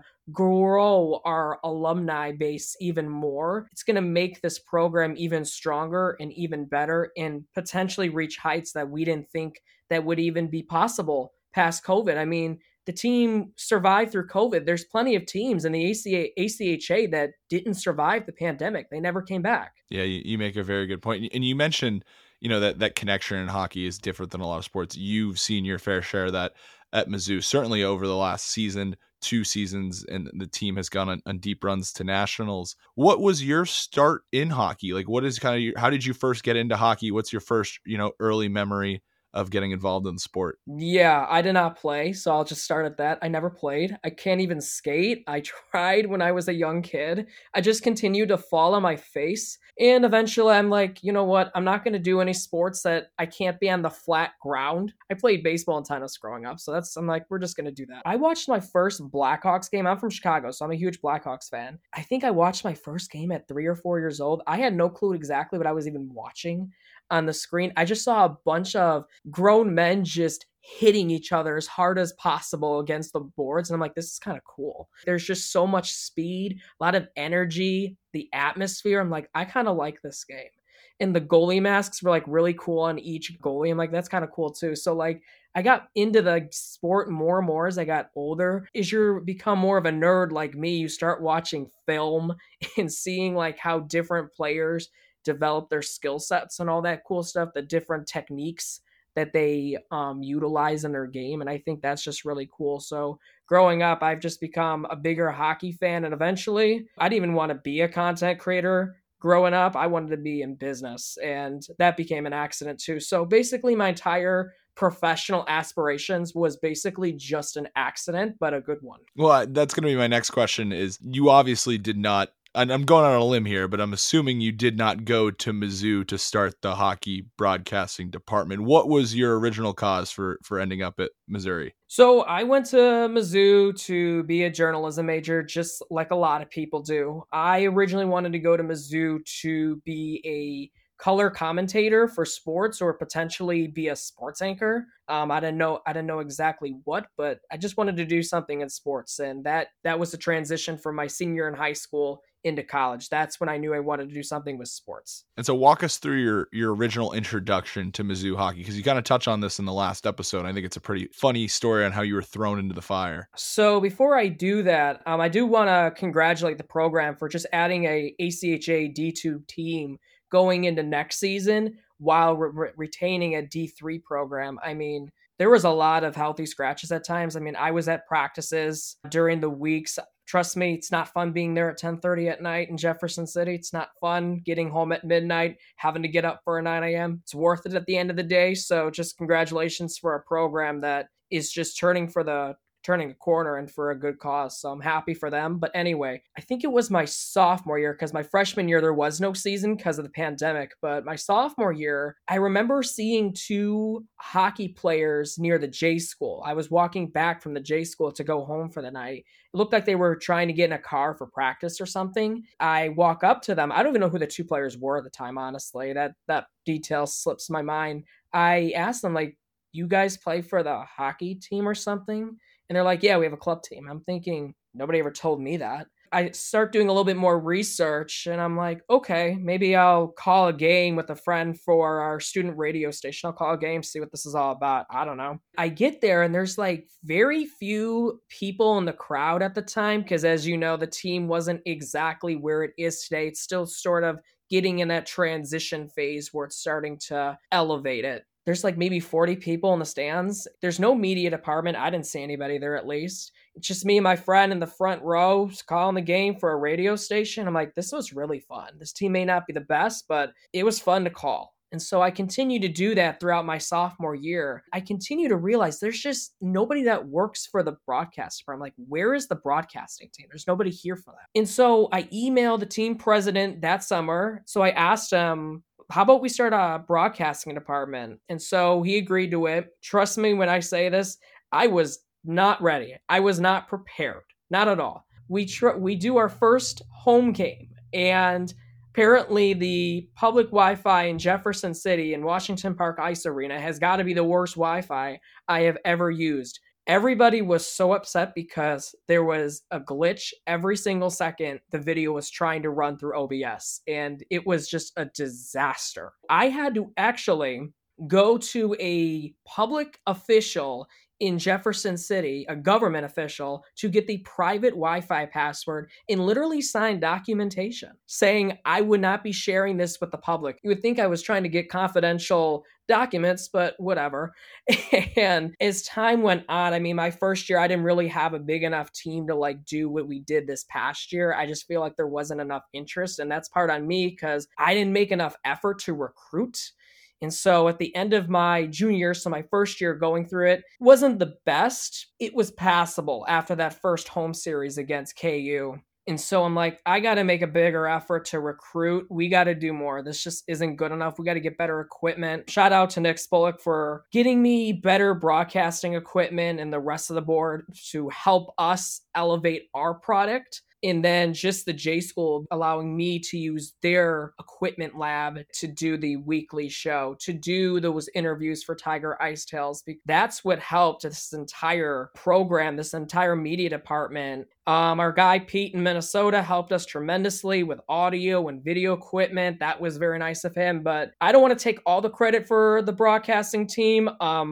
grow our alumni base even more, it's going to make this program even stronger and even better, and potentially reach heights that we didn't think that would even be possible past COVID. I mean, the team survived through COVID. There's plenty of teams in the ACHA that didn't survive the pandemic. They never came back. Yeah, you make a very good point. And you mentioned, that connection in hockey is different than a lot of sports. You've seen your fair share of that at Mizzou, certainly over the last season, 2 seasons, and the team has gone on deep runs to nationals. What was your start in hockey? What is how did you first get into hockey? What's your first, early memory of getting involved in the sport? Yeah, I did not play, so I'll just start at that. I never played. I can't even skate. I tried when I was a young kid. I just continued to fall on my face. And eventually I'm like, you know what? I'm not going to do any sports that I can't be on the flat ground. I played baseball and tennis growing up, so I'm like, we're just going to do that. I watched my first Blackhawks game. I'm from Chicago, so I'm a huge Blackhawks fan. I think I watched my first game at 3 or 4 years old. I had no clue exactly what I was even watching. on the screen. I just saw a bunch of grown men just hitting each other as hard as possible against the boards. And I'm like, this is kind of cool. There's just so much speed, a lot of energy, the atmosphere. I'm like, I kind of like this game. And the goalie masks were like really cool on each goalie. I'm like, that's kind of cool too. So like I got into the sport more and more as I got older. As you become more of a nerd like me, you start watching film and seeing like how different players develop their skill sets and all that cool stuff, the different techniques that they utilize in their game. And I think that's just really cool. So growing up, I've just become a bigger hockey fan. And eventually, I didn't even want to be a content creator. Growing up, I wanted to be in business, and that became an accident too. So basically, my entire professional aspirations was basically just an accident, but a good one. Well, that's going to be my next question is you obviously did not, and I'm going on a limb here, but I'm assuming you did not go to Mizzou to start the hockey broadcasting department. What was your original cause for ending up at Missouri? So I went to Mizzou to be a journalism major, just like a lot of people do. I originally wanted to go to Mizzou to be a color commentator for sports or potentially be a sports anchor. I didn't know exactly what, but I just wanted to do something in sports. And that was the transition from my senior in high school into college. That's when I knew I wanted to do something with sports. And so walk us through your original introduction to Mizzou hockey, because you kind of touch on this in the last episode. I think it's a pretty funny story on how you were thrown into the fire. So before I do that, I do want to congratulate the program for just adding a ACHA D2 team going into next season while retaining a D3 program. I mean, there was a lot of healthy scratches at times. I mean, I was at practices during the weeks. Trust me, it's not fun being there at 10:30 at night in Jefferson City. It's not fun getting home at midnight, having to get up for a 9 a.m. It's worth it at the end of the day. So just congratulations for a program that is just turning a corner and for a good cause. So I'm happy for them. But anyway, I think it was my sophomore year, because my freshman year, there was no season because of the pandemic. But my sophomore year, I remember seeing two hockey players near the J school. I was walking back from the J school to go home for the night. It looked like they were trying to get in a car for practice or something. I walk up to them. I don't even know who the two players were at the time, honestly. That detail slips my mind. I asked them, like, you guys play for the hockey team or something? And they're like, yeah, we have a club team. I'm thinking, nobody ever told me that. I start doing a little bit more research, and I'm like, okay, maybe I'll call a game with a friend for our student radio station. I'll call a game, see what this is all about. I don't know. I get there, and there's like very few people in the crowd at the time, because as you know, the team wasn't exactly where it is today. It's still sort of getting in that transition phase where it's starting to elevate it. There's like maybe 40 people in the stands. There's no media department. I didn't see anybody there, at least. It's just me and my friend in the front row calling the game for a radio station. I'm like, this was really fun. This team may not be the best, but it was fun to call. And so I continue to do that throughout my sophomore year. I continue to realize there's just nobody that works for the broadcast firm. Like, where is the broadcasting team? There's nobody here for that. And so I emailed the team president that summer. So I asked him, how about we start a broadcasting department? And so he agreed to it. Trust me when I say this, I was not ready. I was not prepared. Not at all. We do our first home game, and apparently the public Wi-Fi in Jefferson City and Washington Park Ice Arena has got to be the worst Wi-Fi I have ever used. Everybody was so upset because there was a glitch every single second the video was trying to run through OBS, and it was just a disaster. I had to actually go to a public official in Jefferson City, a government official, to get the private Wi-Fi password and literally sign documentation saying I would not be sharing this with the public. You would think I was trying to get confidential documents, but whatever. And as time went on, I mean, my first year, I didn't really have a big enough team to like do what we did this past year. I just feel like there wasn't enough interest, and that's part on me because I didn't make enough effort to recruit. And so at the end of my junior year, so my first year going through it, wasn't the best. It was passable after that first home series against KU. And so I'm like, I got to make a bigger effort to recruit. We got to do more. This just isn't good enough. We got to get better equipment. Shout out to Nick Spolik for getting me better broadcasting equipment and the rest of the board to help us elevate our product. And then just the J School allowing me to use their equipment lab to do the weekly show, to do those interviews for Tiger Ice Tales. That's what helped this entire program, this entire media department. Our guy Pete in Minnesota helped us tremendously with audio and video equipment. That was very nice of him, but I don't want to take all the credit for the broadcasting team.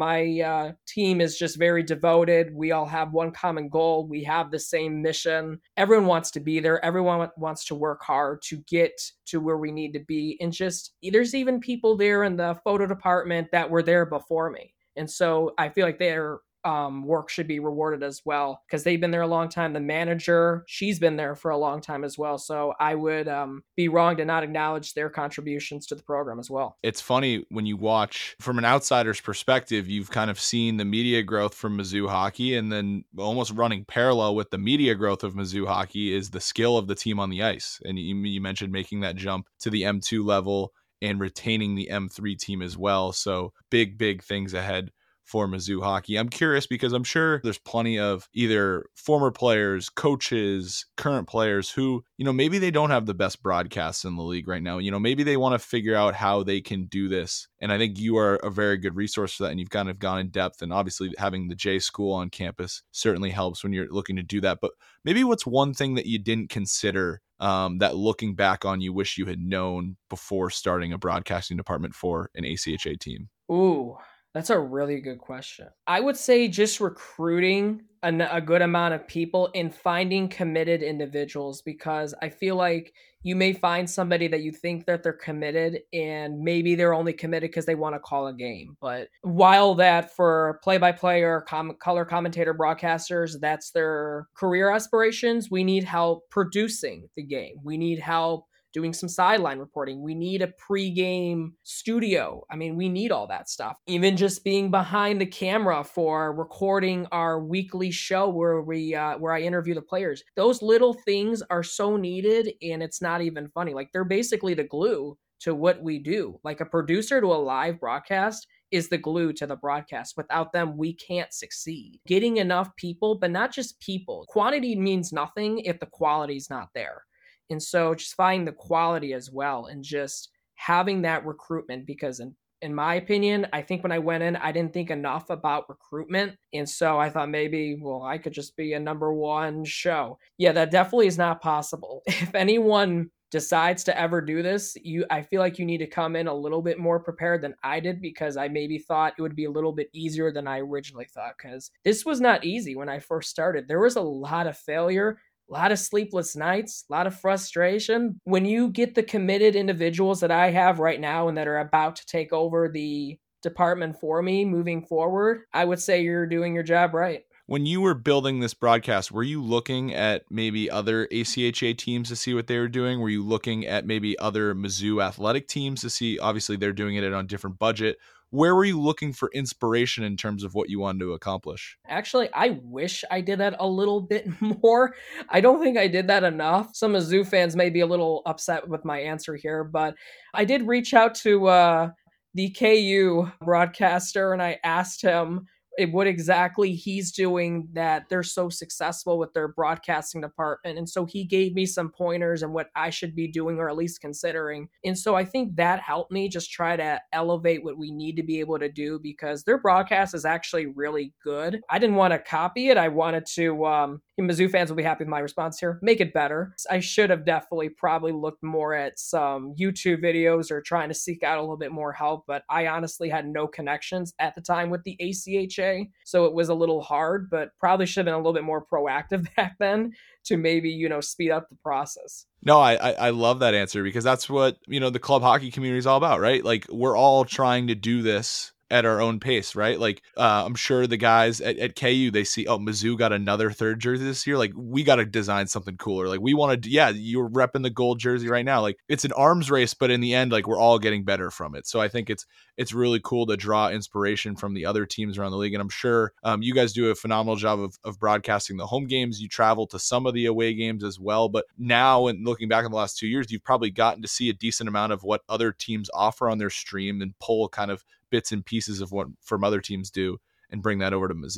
My team is just very devoted. We all have one common goal. We have the same mission. Everyone wants to be there. Everyone wants to work hard to get to where we need to be. And just, there's even people there in the photo department that were there before me. And so I feel like their work should be rewarded as well because they've been there a long time. The manager, she's been there for a long time as well. So I would be wrong to not acknowledge their contributions to the program as well. It's funny when you watch from an outsider's perspective, you've kind of seen the media growth from Mizzou hockey, and then almost running parallel with the media growth of Mizzou hockey is the skill of the team on the ice. And you mentioned making that jump to the M2 level and retaining the M3 team as well. So big things ahead for Mizzou hockey. I'm curious because I'm sure there's plenty of either former players, coaches, current players who, maybe they don't have the best broadcasts in the league right now. Maybe they want to figure out how they can do this. And I think you are a very good resource for that. And you've kind of gone in depth, and obviously having the J School on campus certainly helps when you're looking to do that. But maybe what's one thing that you didn't consider that looking back on you wish you had known before starting a broadcasting department for an ACHA team? Ooh, that's a really good question. I would say just recruiting a good amount of people and finding committed individuals, because I feel like you may find somebody that you think that they're committed and maybe they're only committed because they want to call a game. But while that for play-by-play or color commentator broadcasters, that's their career aspirations, we need help producing the game. We need help doing some sideline reporting. We need a pre-game studio. I mean, we need all that stuff. Even just being behind the camera for recording our weekly show where I interview the players. Those little things are so needed, and it's not even funny. Like, they're basically the glue to what we do. Like, a producer to a live broadcast is the glue to the broadcast. Without them, we can't succeed. Getting enough people, but not just people. Quantity means nothing if the quality's not there. And so just finding the quality as well, and just having that recruitment, because in my opinion, I think when I went in, I didn't think enough about recruitment. And so I thought maybe, I could just be a number one show. Yeah, that definitely is not possible. If anyone decides to ever do this, I feel like you need to come in a little bit more prepared than I did, because I maybe thought it would be a little bit easier than I originally thought, because this was not easy when I first started. There was a lot of failure, a lot of sleepless nights, a lot of frustration. When you get the committed individuals that I have right now and that are about to take over the department for me moving forward, I would say you're doing your job right. When you were building this broadcast, were you looking at maybe other ACHA teams to see what they were doing? Were you looking at maybe other Mizzou athletic teams to see? Obviously, they're doing it on a different budget. Where were you looking for inspiration in terms of what you wanted to accomplish? Actually, I wish I did that a little bit more. I don't think I did that enough. Some Mizzou fans may be a little upset with my answer here, but I did reach out to the KU broadcaster, and I asked him what exactly he's doing that they're so successful with their broadcasting department. And so he gave me some pointers on what I should be doing, or at least considering. And so I think that helped me just try to elevate what we need to be able to do, because their broadcast is actually really good. I didn't want to copy it. I wanted to, Mizzou fans will be happy with my response here, make it better. I should have definitely probably looked more at some YouTube videos or trying to seek out a little bit more help, but I honestly had no connections at the time with the ACHA, so it was a little hard, but probably should have been a little bit more proactive back then to maybe, speed up the process. No, I love that answer, because that's what, the club hockey community is all about, right? Like, we're all trying to do this at our own pace, right? Like, I'm sure the guys at KU, they see, Mizzou got another third jersey this year. Like, we got to design something cooler. Like, we want to, you're repping the gold jersey right now. Like, it's an arms race, but in the end, like, we're all getting better from it. So I think it's really cool to draw inspiration from the other teams around the league. And I'm sure you guys do a phenomenal job of broadcasting the home games. You travel to some of the away games as well. But now, and looking back in the last 2 years, you've probably gotten to see a decent amount of what other teams offer on their stream and pull kind of bits and pieces of what from other teams do and bring that over to Mizzou.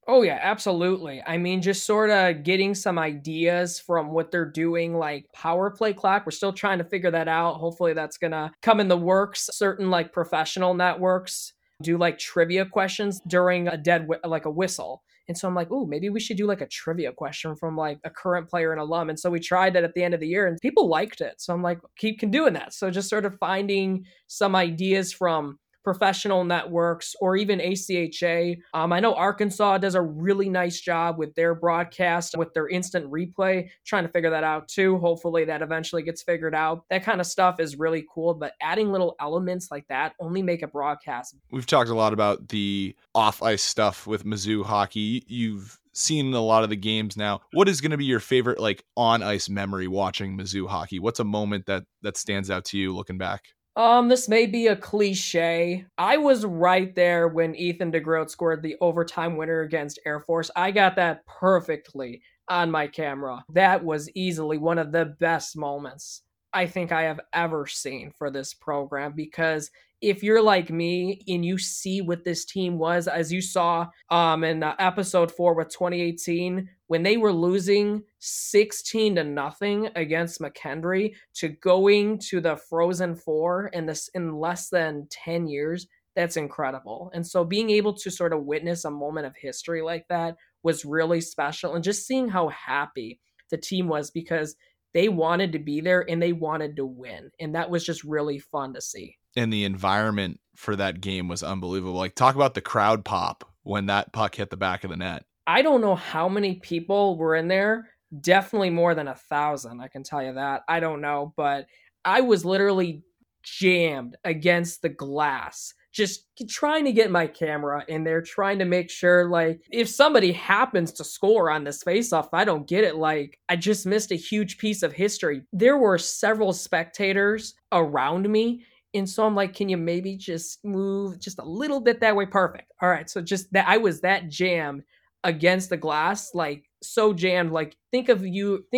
Oh, yeah, absolutely. I mean, just sort of getting some ideas from what they're doing, like power play clock. We're still trying to figure that out. Hopefully, that's going to come in the works. Certain like professional networks do like trivia questions during a like a whistle. And so I'm like, oh, maybe we should do like a trivia question from like a current player and alum. And so we tried that at the end of the year and people liked it. So I'm like, keep doing that. So just sort of finding some ideas from professional networks or even ACHA. I know Arkansas does a really nice job with their broadcast, with their instant replay, trying to figure that out too. Hopefully that eventually gets figured out. That kind of stuff is really cool, but adding little elements like that only make a broadcast. We've talked a lot about the off-ice stuff with Mizzou hockey. You've seen a lot of the games now. What is going to be your favorite like on-ice memory watching Mizzou hockey? What's a moment that stands out to you looking back? This may be a cliche. I was right there when Ethan DeGroat scored the overtime winner against Air Force. I got that perfectly on my camera. That was easily one of the best moments I think I have ever seen for this program, because if you're like me and you see what this team was, as you saw in episode 4 with 2018, when they were losing 16-0 against McKendree, to going to the Frozen Four in less than 10 years, that's incredible. And so being able to sort of witness a moment of history like that was really special, and just seeing how happy the team was because they wanted to be there and they wanted to win. And that was just really fun to see. And the environment for that game was unbelievable. Like, talk about the crowd pop when that puck hit the back of the net. I don't know how many people were in there. Definitely more than 1,000. I can tell you that. I don't know, but I was literally jammed against the glass, just trying to get my camera in there, trying to make sure, like, if somebody happens to score on this faceoff, I don't get it. Like, I just missed a huge piece of history. There were several spectators around me. And so I'm like, can you maybe just move just a little bit that way? Perfect. All right. So just that, I was that jammed against the glass, like so jammed. Like, think of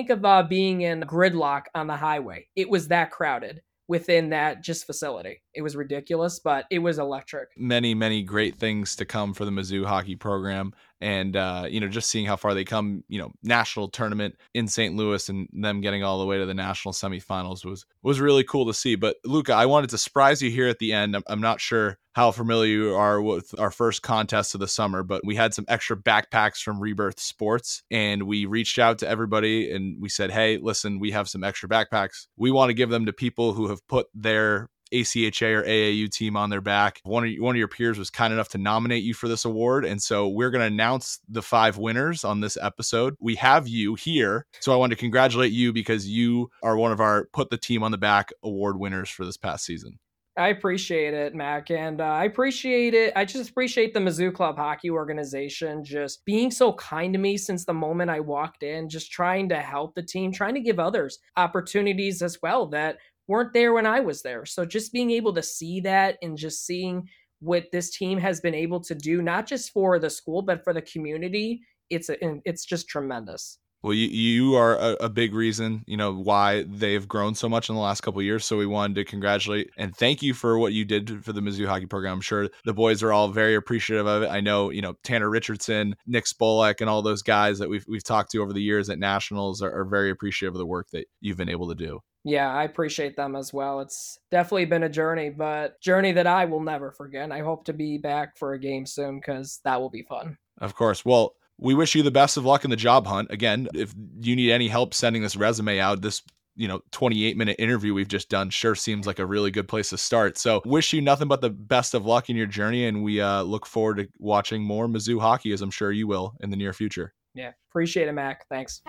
being in gridlock on the highway. It was that crowded within that just facility. It was ridiculous, but it was electric. Many, many great things to come for the Mizzou hockey program. And, just seeing how far they come, national tournament in St. Louis and them getting all the way to the national semifinals was really cool to see. But Luca, I wanted to surprise you here at the end. I'm not sure how familiar you are with our first contest of the summer, but we had some extra backpacks from Rebirth Sports, and we reached out to everybody and we said, hey, listen, we have some extra backpacks. We want to give them to people who have put their ACHA or AAU team on their back. One of your peers was kind enough to nominate you for this award, and so we're going to announce the 5 winners on this episode. We have you here, so I wanted to congratulate you because you are one of our Put the Team on the Back award winners for this past season. I appreciate it, Mac, and I appreciate it. I just appreciate the Mizzou Club Hockey Organization just being so kind to me since the moment I walked in, just trying to help the team, trying to give others opportunities as well that weren't there when I was there. So just being able to see that and just seeing what this team has been able to do, not just for the school, but for the community, it's just tremendous. Well, you are a big reason, why they've grown so much in the last couple of years. So we wanted to congratulate and thank you for what you did for the Mizzou hockey program. I'm sure the boys are all very appreciative of it. I know, Tanner Richardson, Nick Spolek, and all those guys that we've talked to over the years at nationals are very appreciative of the work that you've been able to do. Yeah, I appreciate them as well. It's definitely been a journey, but journey that I will never forget. I hope to be back for a game soon because that will be fun. Of course. Well, we wish you the best of luck in the job hunt. Again, if you need any help sending this resume out, this 28-minute interview we've just done sure seems like a really good place to start. So wish you nothing but the best of luck in your journey, and we look forward to watching more Mizzou hockey, as I'm sure you will, in the near future. Yeah, appreciate it, Mac. Thanks.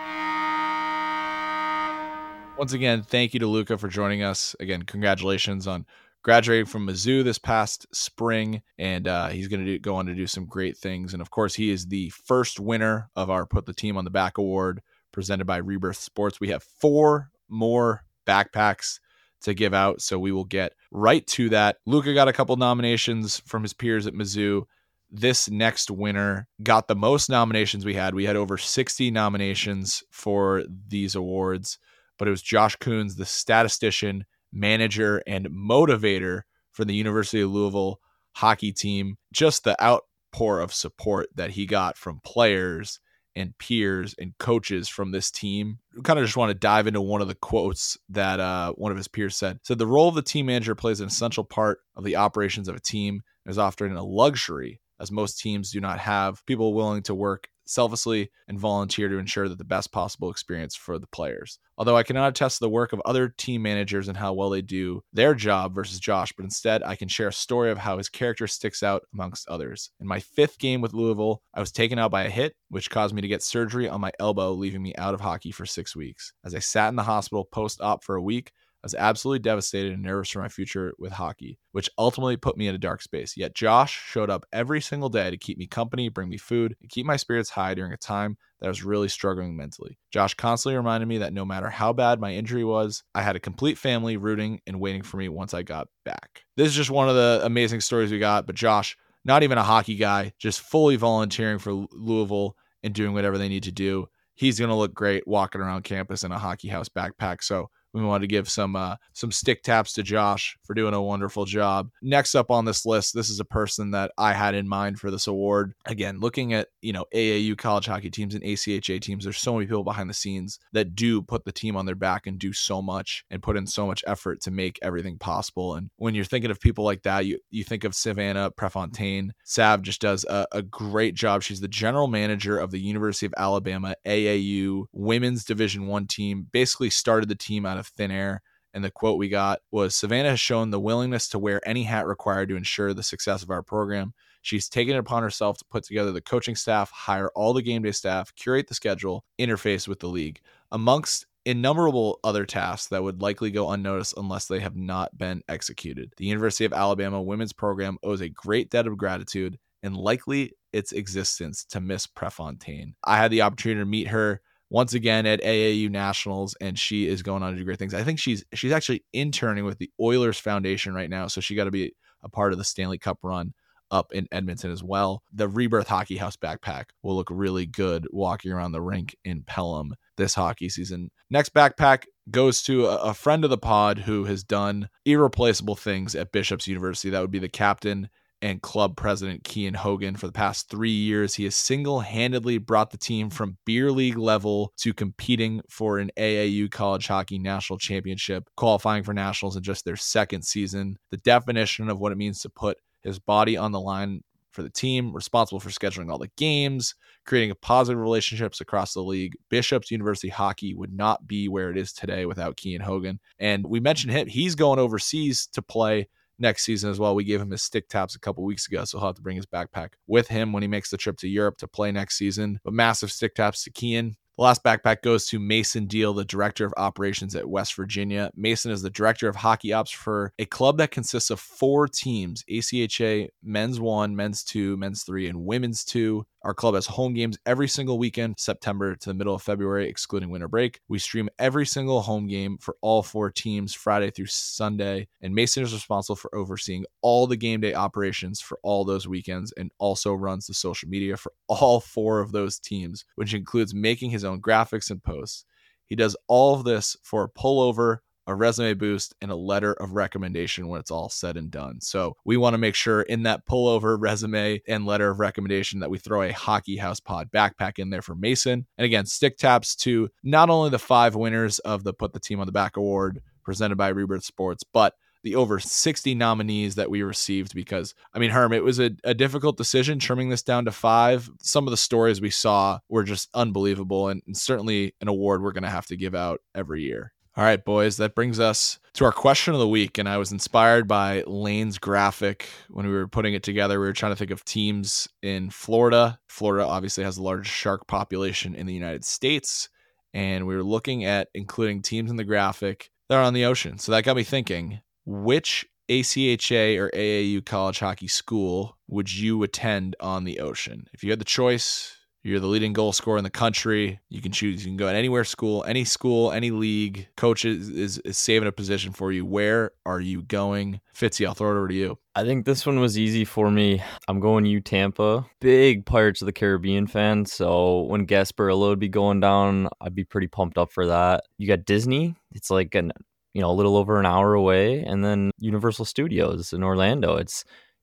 Once again, thank you to Luca for joining us. Again, congratulations on graduating from Mizzou this past spring, and he's going to go on to do some great things. And of course, he is the first winner of our Put the Team on the Back award presented by Rebirth Sports. We have 4 more backpacks to give out, so we will get right to that. Luca got a couple nominations from his peers at Mizzou. This next winner got the most nominations we had. We had over 60 nominations for these awards, but it was Josh Coons, the statistician, manager, and motivator for the University of Louisville hockey team. Just the outpour of support that he got from players and peers and coaches from this team. We kind of just want to dive into one of the quotes that one of his peers said. The role of the team manager plays an essential part of the operations of a team and is often a luxury, as most teams do not have people willing to work selflessly and volunteer to ensure that the best possible experience for the players. Although I cannot attest to the work of other team managers and how well they do their job versus Josh, but instead I can share a story of how his character sticks out amongst others. In my 5th game with Louisville, I was taken out by a hit, which caused me to get surgery on my elbow, leaving me out of hockey for 6 weeks. As I sat in the hospital post-op for a week, I was absolutely devastated and nervous for my future with hockey, which ultimately put me in a dark space. Yet Josh showed up every single day to keep me company, bring me food, and keep my spirits high during a time that I was really struggling mentally. Josh constantly reminded me that no matter how bad my injury was, I had a complete family rooting and waiting for me once I got back. This is just one of the amazing stories we got, but Josh, not even a hockey guy, just fully volunteering for Louisville and doing whatever they need to do. He's going to look great walking around campus in a hockey house backpack. So we want to give some stick taps to Josh for doing a wonderful job. Next up on this list, this is a person that I had in mind for this award. Again, looking at, AAU college hockey teams and ACHA teams, there's so many people behind the scenes that do put the team on their back and do so much and put in so much effort to make everything possible. And when you're thinking of people like that, you think of Savannah Prefontaine. Sav just does a great job. She's the general manager of the University of Alabama AAU women's Division I team, basically started the team out of thin air. And the quote we got was, "Savannah has shown the willingness to wear any hat required to ensure the success of our program. She's taken it upon herself to put together the coaching staff, hire all the game day staff, curate the schedule, interface with the league, amongst innumerable other tasks that would likely go unnoticed unless they have not been executed. The University of Alabama women's program owes a great debt of gratitude and likely its existence to Miss Prefontaine." I had the opportunity to meet her once again at AAU Nationals, and she is going on to do great things. I think she's actually interning with the Oilers Foundation right now, so she got to be a part of the Stanley Cup run up in Edmonton as well. The Rebirth Hockey House backpack will look really good walking around the rink in Pelham this hockey season. Next backpack goes to a friend of the pod who has done irreplaceable things at Bishop's University. That would be the captain and club president, Kian Hogan. For the past 3 years, he has single-handedly brought the team from beer league level to competing for an AAU college hockey national championship, qualifying for nationals in just their 2nd season. The definition of what it means to put his body on the line for the team, responsible for scheduling all the games, creating positive relationships across the league. Bishop's University hockey would not be where it is today without Kian Hogan. And we mentioned him. He's going overseas to play next season as well. We gave him his stick taps a couple weeks ago, so he'll have to bring his backpack with him when he makes the trip to Europe to play next season. But massive stick taps to Kian. The last backpack goes to Mason Deal, the director of operations at West Virginia. Mason is the director of hockey ops for a club that consists of 4 teams: ACHA, Men's 1, Men's 2, Men's 3, and Women's 2. Our club has home games every single weekend, September to the middle of February, excluding winter break. We stream every single home game for all 4 teams, Friday through Sunday. And Mason is responsible for overseeing all the game day operations for all those weekends and also runs the social media for all 4 of those teams, which includes making his own graphics and posts. He does all of this for a pullover, a resume boost, and a letter of recommendation when it's all said and done. So we want to make sure in that pullover, resume, and letter of recommendation that we throw a Hockey House Pod backpack in there for Mason. And again, stick taps to not only the 5 winners of the Put the Team on the Back award presented by Rebirth Sports, but the over 60 nominees that we received, because, Herm, it was a difficult decision trimming this down to 5. Some of the stories we saw were just unbelievable, and certainly an award we're going to have to give out every year. All right, boys, that brings us to our question of the week, and I was inspired by Lane's graphic when we were putting it together. We were trying to think of teams in Florida. Florida obviously has the largest shark population in the United States, and we were looking at including teams in the graphic that are on the ocean. So that got me thinking, which ACHA or AAU college hockey school would you attend on the ocean? If you had the choice, you're the leading goal scorer in the country, you can choose. You can go at any school, any league. Coach is saving a position for you. Where are you going? Fitzy, I'll throw it over to you. I think this one was easy for me. I'm going U Tampa. Big Pirates of the Caribbean fan, so when Gasparilla would be going down, I'd be pretty pumped up for that. You got Disney. It's like a little over an hour away, and then Universal Studios in Orlando. It's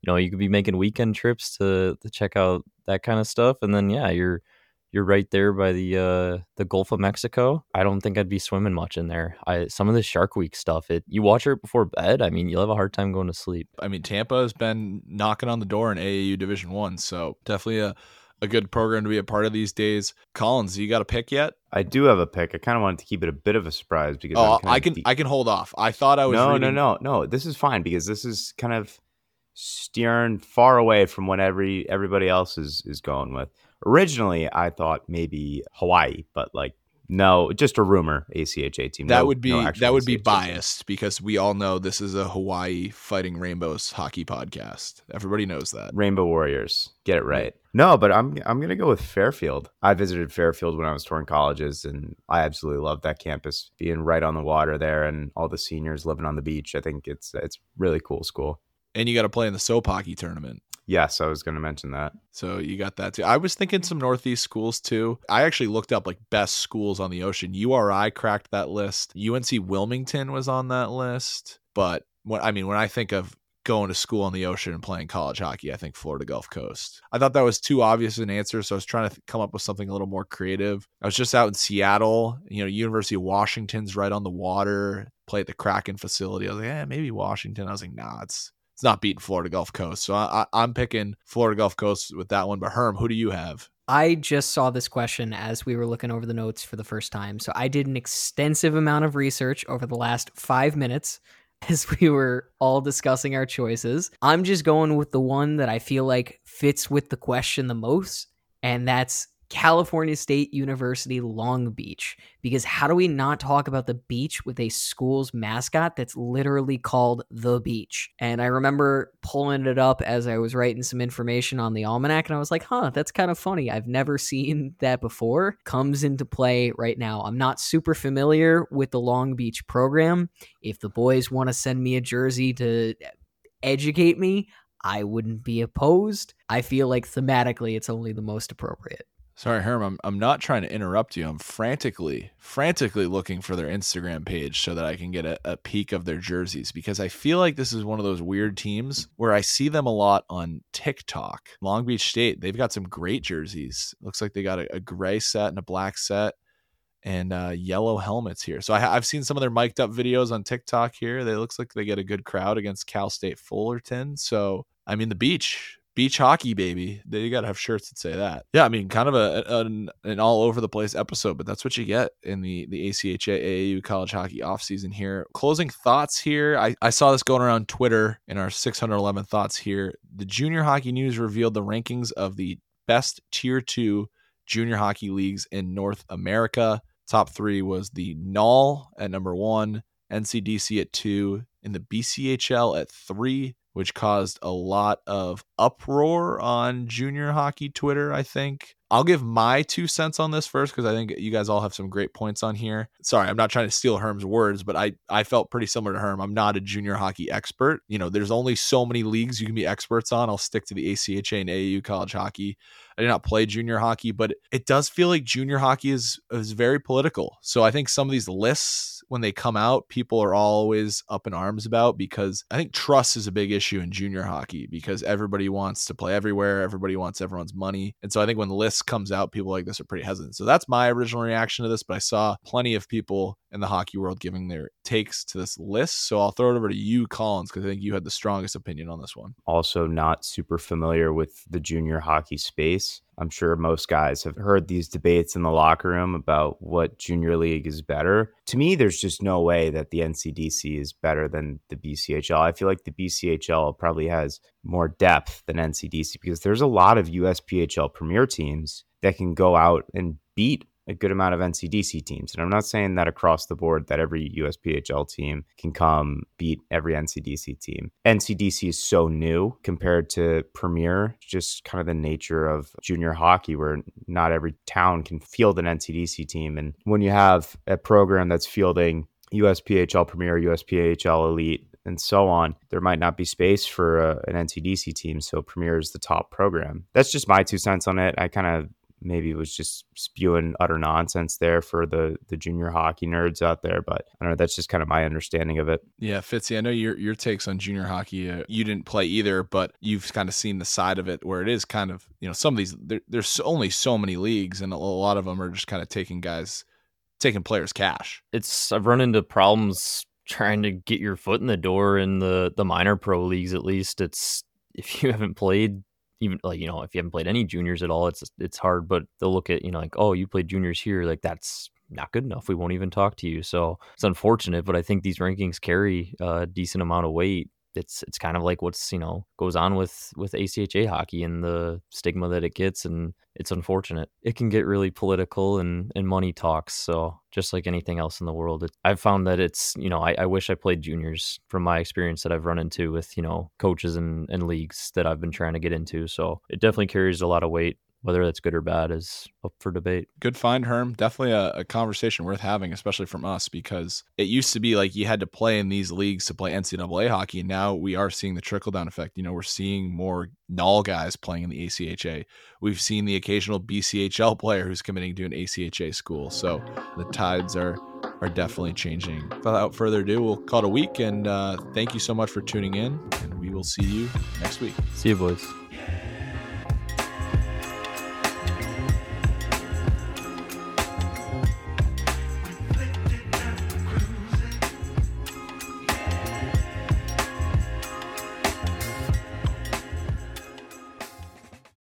you could be making weekend trips to check out that kind of stuff. And then, yeah, you're right there by the Gulf of Mexico. I don't think I'd be swimming much in there. Some of the Shark Week stuff, you watch it before bed. I mean, you'll have a hard time going to sleep. I mean, Tampa has been knocking on the door in AAU Division I, so definitely a good program to be a part of these days. Collins, you got a pick yet? I do have a pick. I kind of wanted to keep it a bit of a surprise because I can hold off. I thought I was No. This is fine because this is kind of steering far away from what everybody else is going with. Originally, I thought maybe Hawaii, but no, just a rumor. ACHA team. That would be biased because we all know this is a Hawaii Fighting Rainbows hockey podcast. Everybody knows that. Rainbow Warriors. Get it right. No, but I'm gonna go with Fairfield. I visited Fairfield when I was touring colleges, and I absolutely loved that campus, being right on the water there, and all the seniors living on the beach. I think it's really cool school. And you got to play in the SOAP hockey tournament. Yes, I was going to mention that. So you got that too. I was thinking some Northeast schools too. I actually looked up best schools on the ocean. URI cracked that list. UNC Wilmington was on that list. But when I think of going to school on the ocean and playing college hockey, I think Florida Gulf Coast. I thought that was too obvious an answer, so I was trying to come up with something a little more creative. I was just out in Seattle. University of Washington's right on the water. Play at the Kraken facility. I was like, maybe Washington. I was like, nah, it's not beating Florida Gulf Coast. So I'm picking Florida Gulf Coast with that one. But Herm, who do you have? I just saw this question as we were looking over the notes for the first time. So I did an extensive amount of research over the last 5 minutes as we were all discussing our choices. I'm just going with the one that I feel like fits with the question the most, and that's California State University Long Beach. Because how do we not talk about the beach with a school's mascot that's literally called The Beach? And I remember pulling it up as I was writing some information on the almanac, and I was like, that's kind of funny. I've never seen that before. Comes into play right now. I'm not super familiar with the Long Beach program. If the boys want to send me a jersey to educate me, I wouldn't be opposed. I feel like thematically it's only the most appropriate. Sorry, Herm, I'm not trying to interrupt you. I'm frantically looking for their Instagram page so that I can get a peek of their jerseys, because I feel like this is one of those weird teams where I see them a lot on TikTok. Long Beach State, they've got some great jerseys. Looks like they got a gray set and a black set and yellow helmets here. So I've seen some of their mic'd up videos on TikTok here. They looks like they get a good crowd against Cal State Fullerton. So, the beach hockey, baby. They got to have shirts that say that. Yeah, kind of an all over the place episode, but that's what you get in the ACHA AAU college hockey offseason here. Closing thoughts here. I saw this going around Twitter in our 611 thoughts here. The Junior Hockey News revealed the rankings of the best Tier 2 junior hockey leagues in North America. Top 3 was the NAL at number 1, NCDC at 2, and the BCHL at 3, which caused a lot of uproar on junior hockey Twitter, I think. I'll give my 2 cents on this first because I think you guys all have some great points on here. Sorry, I'm not trying to steal Herm's words, but I felt pretty similar to Herm. I'm not a junior hockey expert. There's only so many leagues you can be experts on. I'll stick to the ACHA and AAU college hockey. I did not play junior hockey, but it does feel like junior hockey is very political. So I think some of these lists, when they come out, people are always up in arms about, because I think trust is a big issue in junior hockey because everybody wants to play everywhere. Everybody wants everyone's money. And so I think when the list comes out, people like this are pretty hesitant. So that's my original reaction to this, but I saw plenty of people in the hockey world giving their takes to this list. So I'll throw it over to you, Collins, because I think you had the strongest opinion on this one. Also not super familiar with the junior hockey space. I'm sure most guys have heard these debates in the locker room about what junior league is better. To me, there's just no way that the NCDC is better than the BCHL. I feel like the BCHL probably has more depth than NCDC because there's a lot of USPHL premier teams that can go out and beat a good amount of NCDC teams. And I'm not saying that across the board that every USPHL team can come beat every NCDC team. NCDC is so new compared to Premier, just kind of the nature of junior hockey where not every town can field an NCDC team. And when you have a program that's fielding USPHL Premier, USPHL Elite, and so on, there might not be space for an NCDC team. So Premier is the top program. That's just my 2 cents on it. I kind of maybe was just spewing utter nonsense there for the junior hockey nerds out there. But I don't know. That's just kind of my understanding of it. Yeah, Fitzy, I know your takes on junior hockey. You didn't play either, but you've kind of seen the side of it where it is kind of, some of these, there's only so many leagues, and a lot of them are just kind of taking players cash. I've run into problems trying to get your foot in the door in the minor pro leagues. At least it's, if you haven't played, even if you haven't played any juniors at all, it's hard. But they'll look at, like, oh, you played juniors here, like that's not good enough, we won't even talk to you. So it's unfortunate, but I think these rankings carry a decent amount of weight. It's kind of like what's goes on with ACHA hocky and the stigma that it gets, and it's unfortunate. It can get really political and money talks. So just like anything else in the world, I've found that it's I wish I played juniors from my experience that I've run into with coaches and leagues that I've been trying to get into. So it definitely carries a lot of weight. Whether that's good or bad is up for debate. Good find, Herm. Definitely a conversation worth having, especially from us, because it used to be like you had to play in these leagues to play NCAA hockey, and now we are seeing the trickle-down effect. We're seeing more null guys playing in the ACHA. We've seen the occasional BCHL player who's committing to an ACHA school, so the tides are definitely changing. Without further ado, we'll call it a week, and thank you so much for tuning in, and we will see you next week. See you, boys.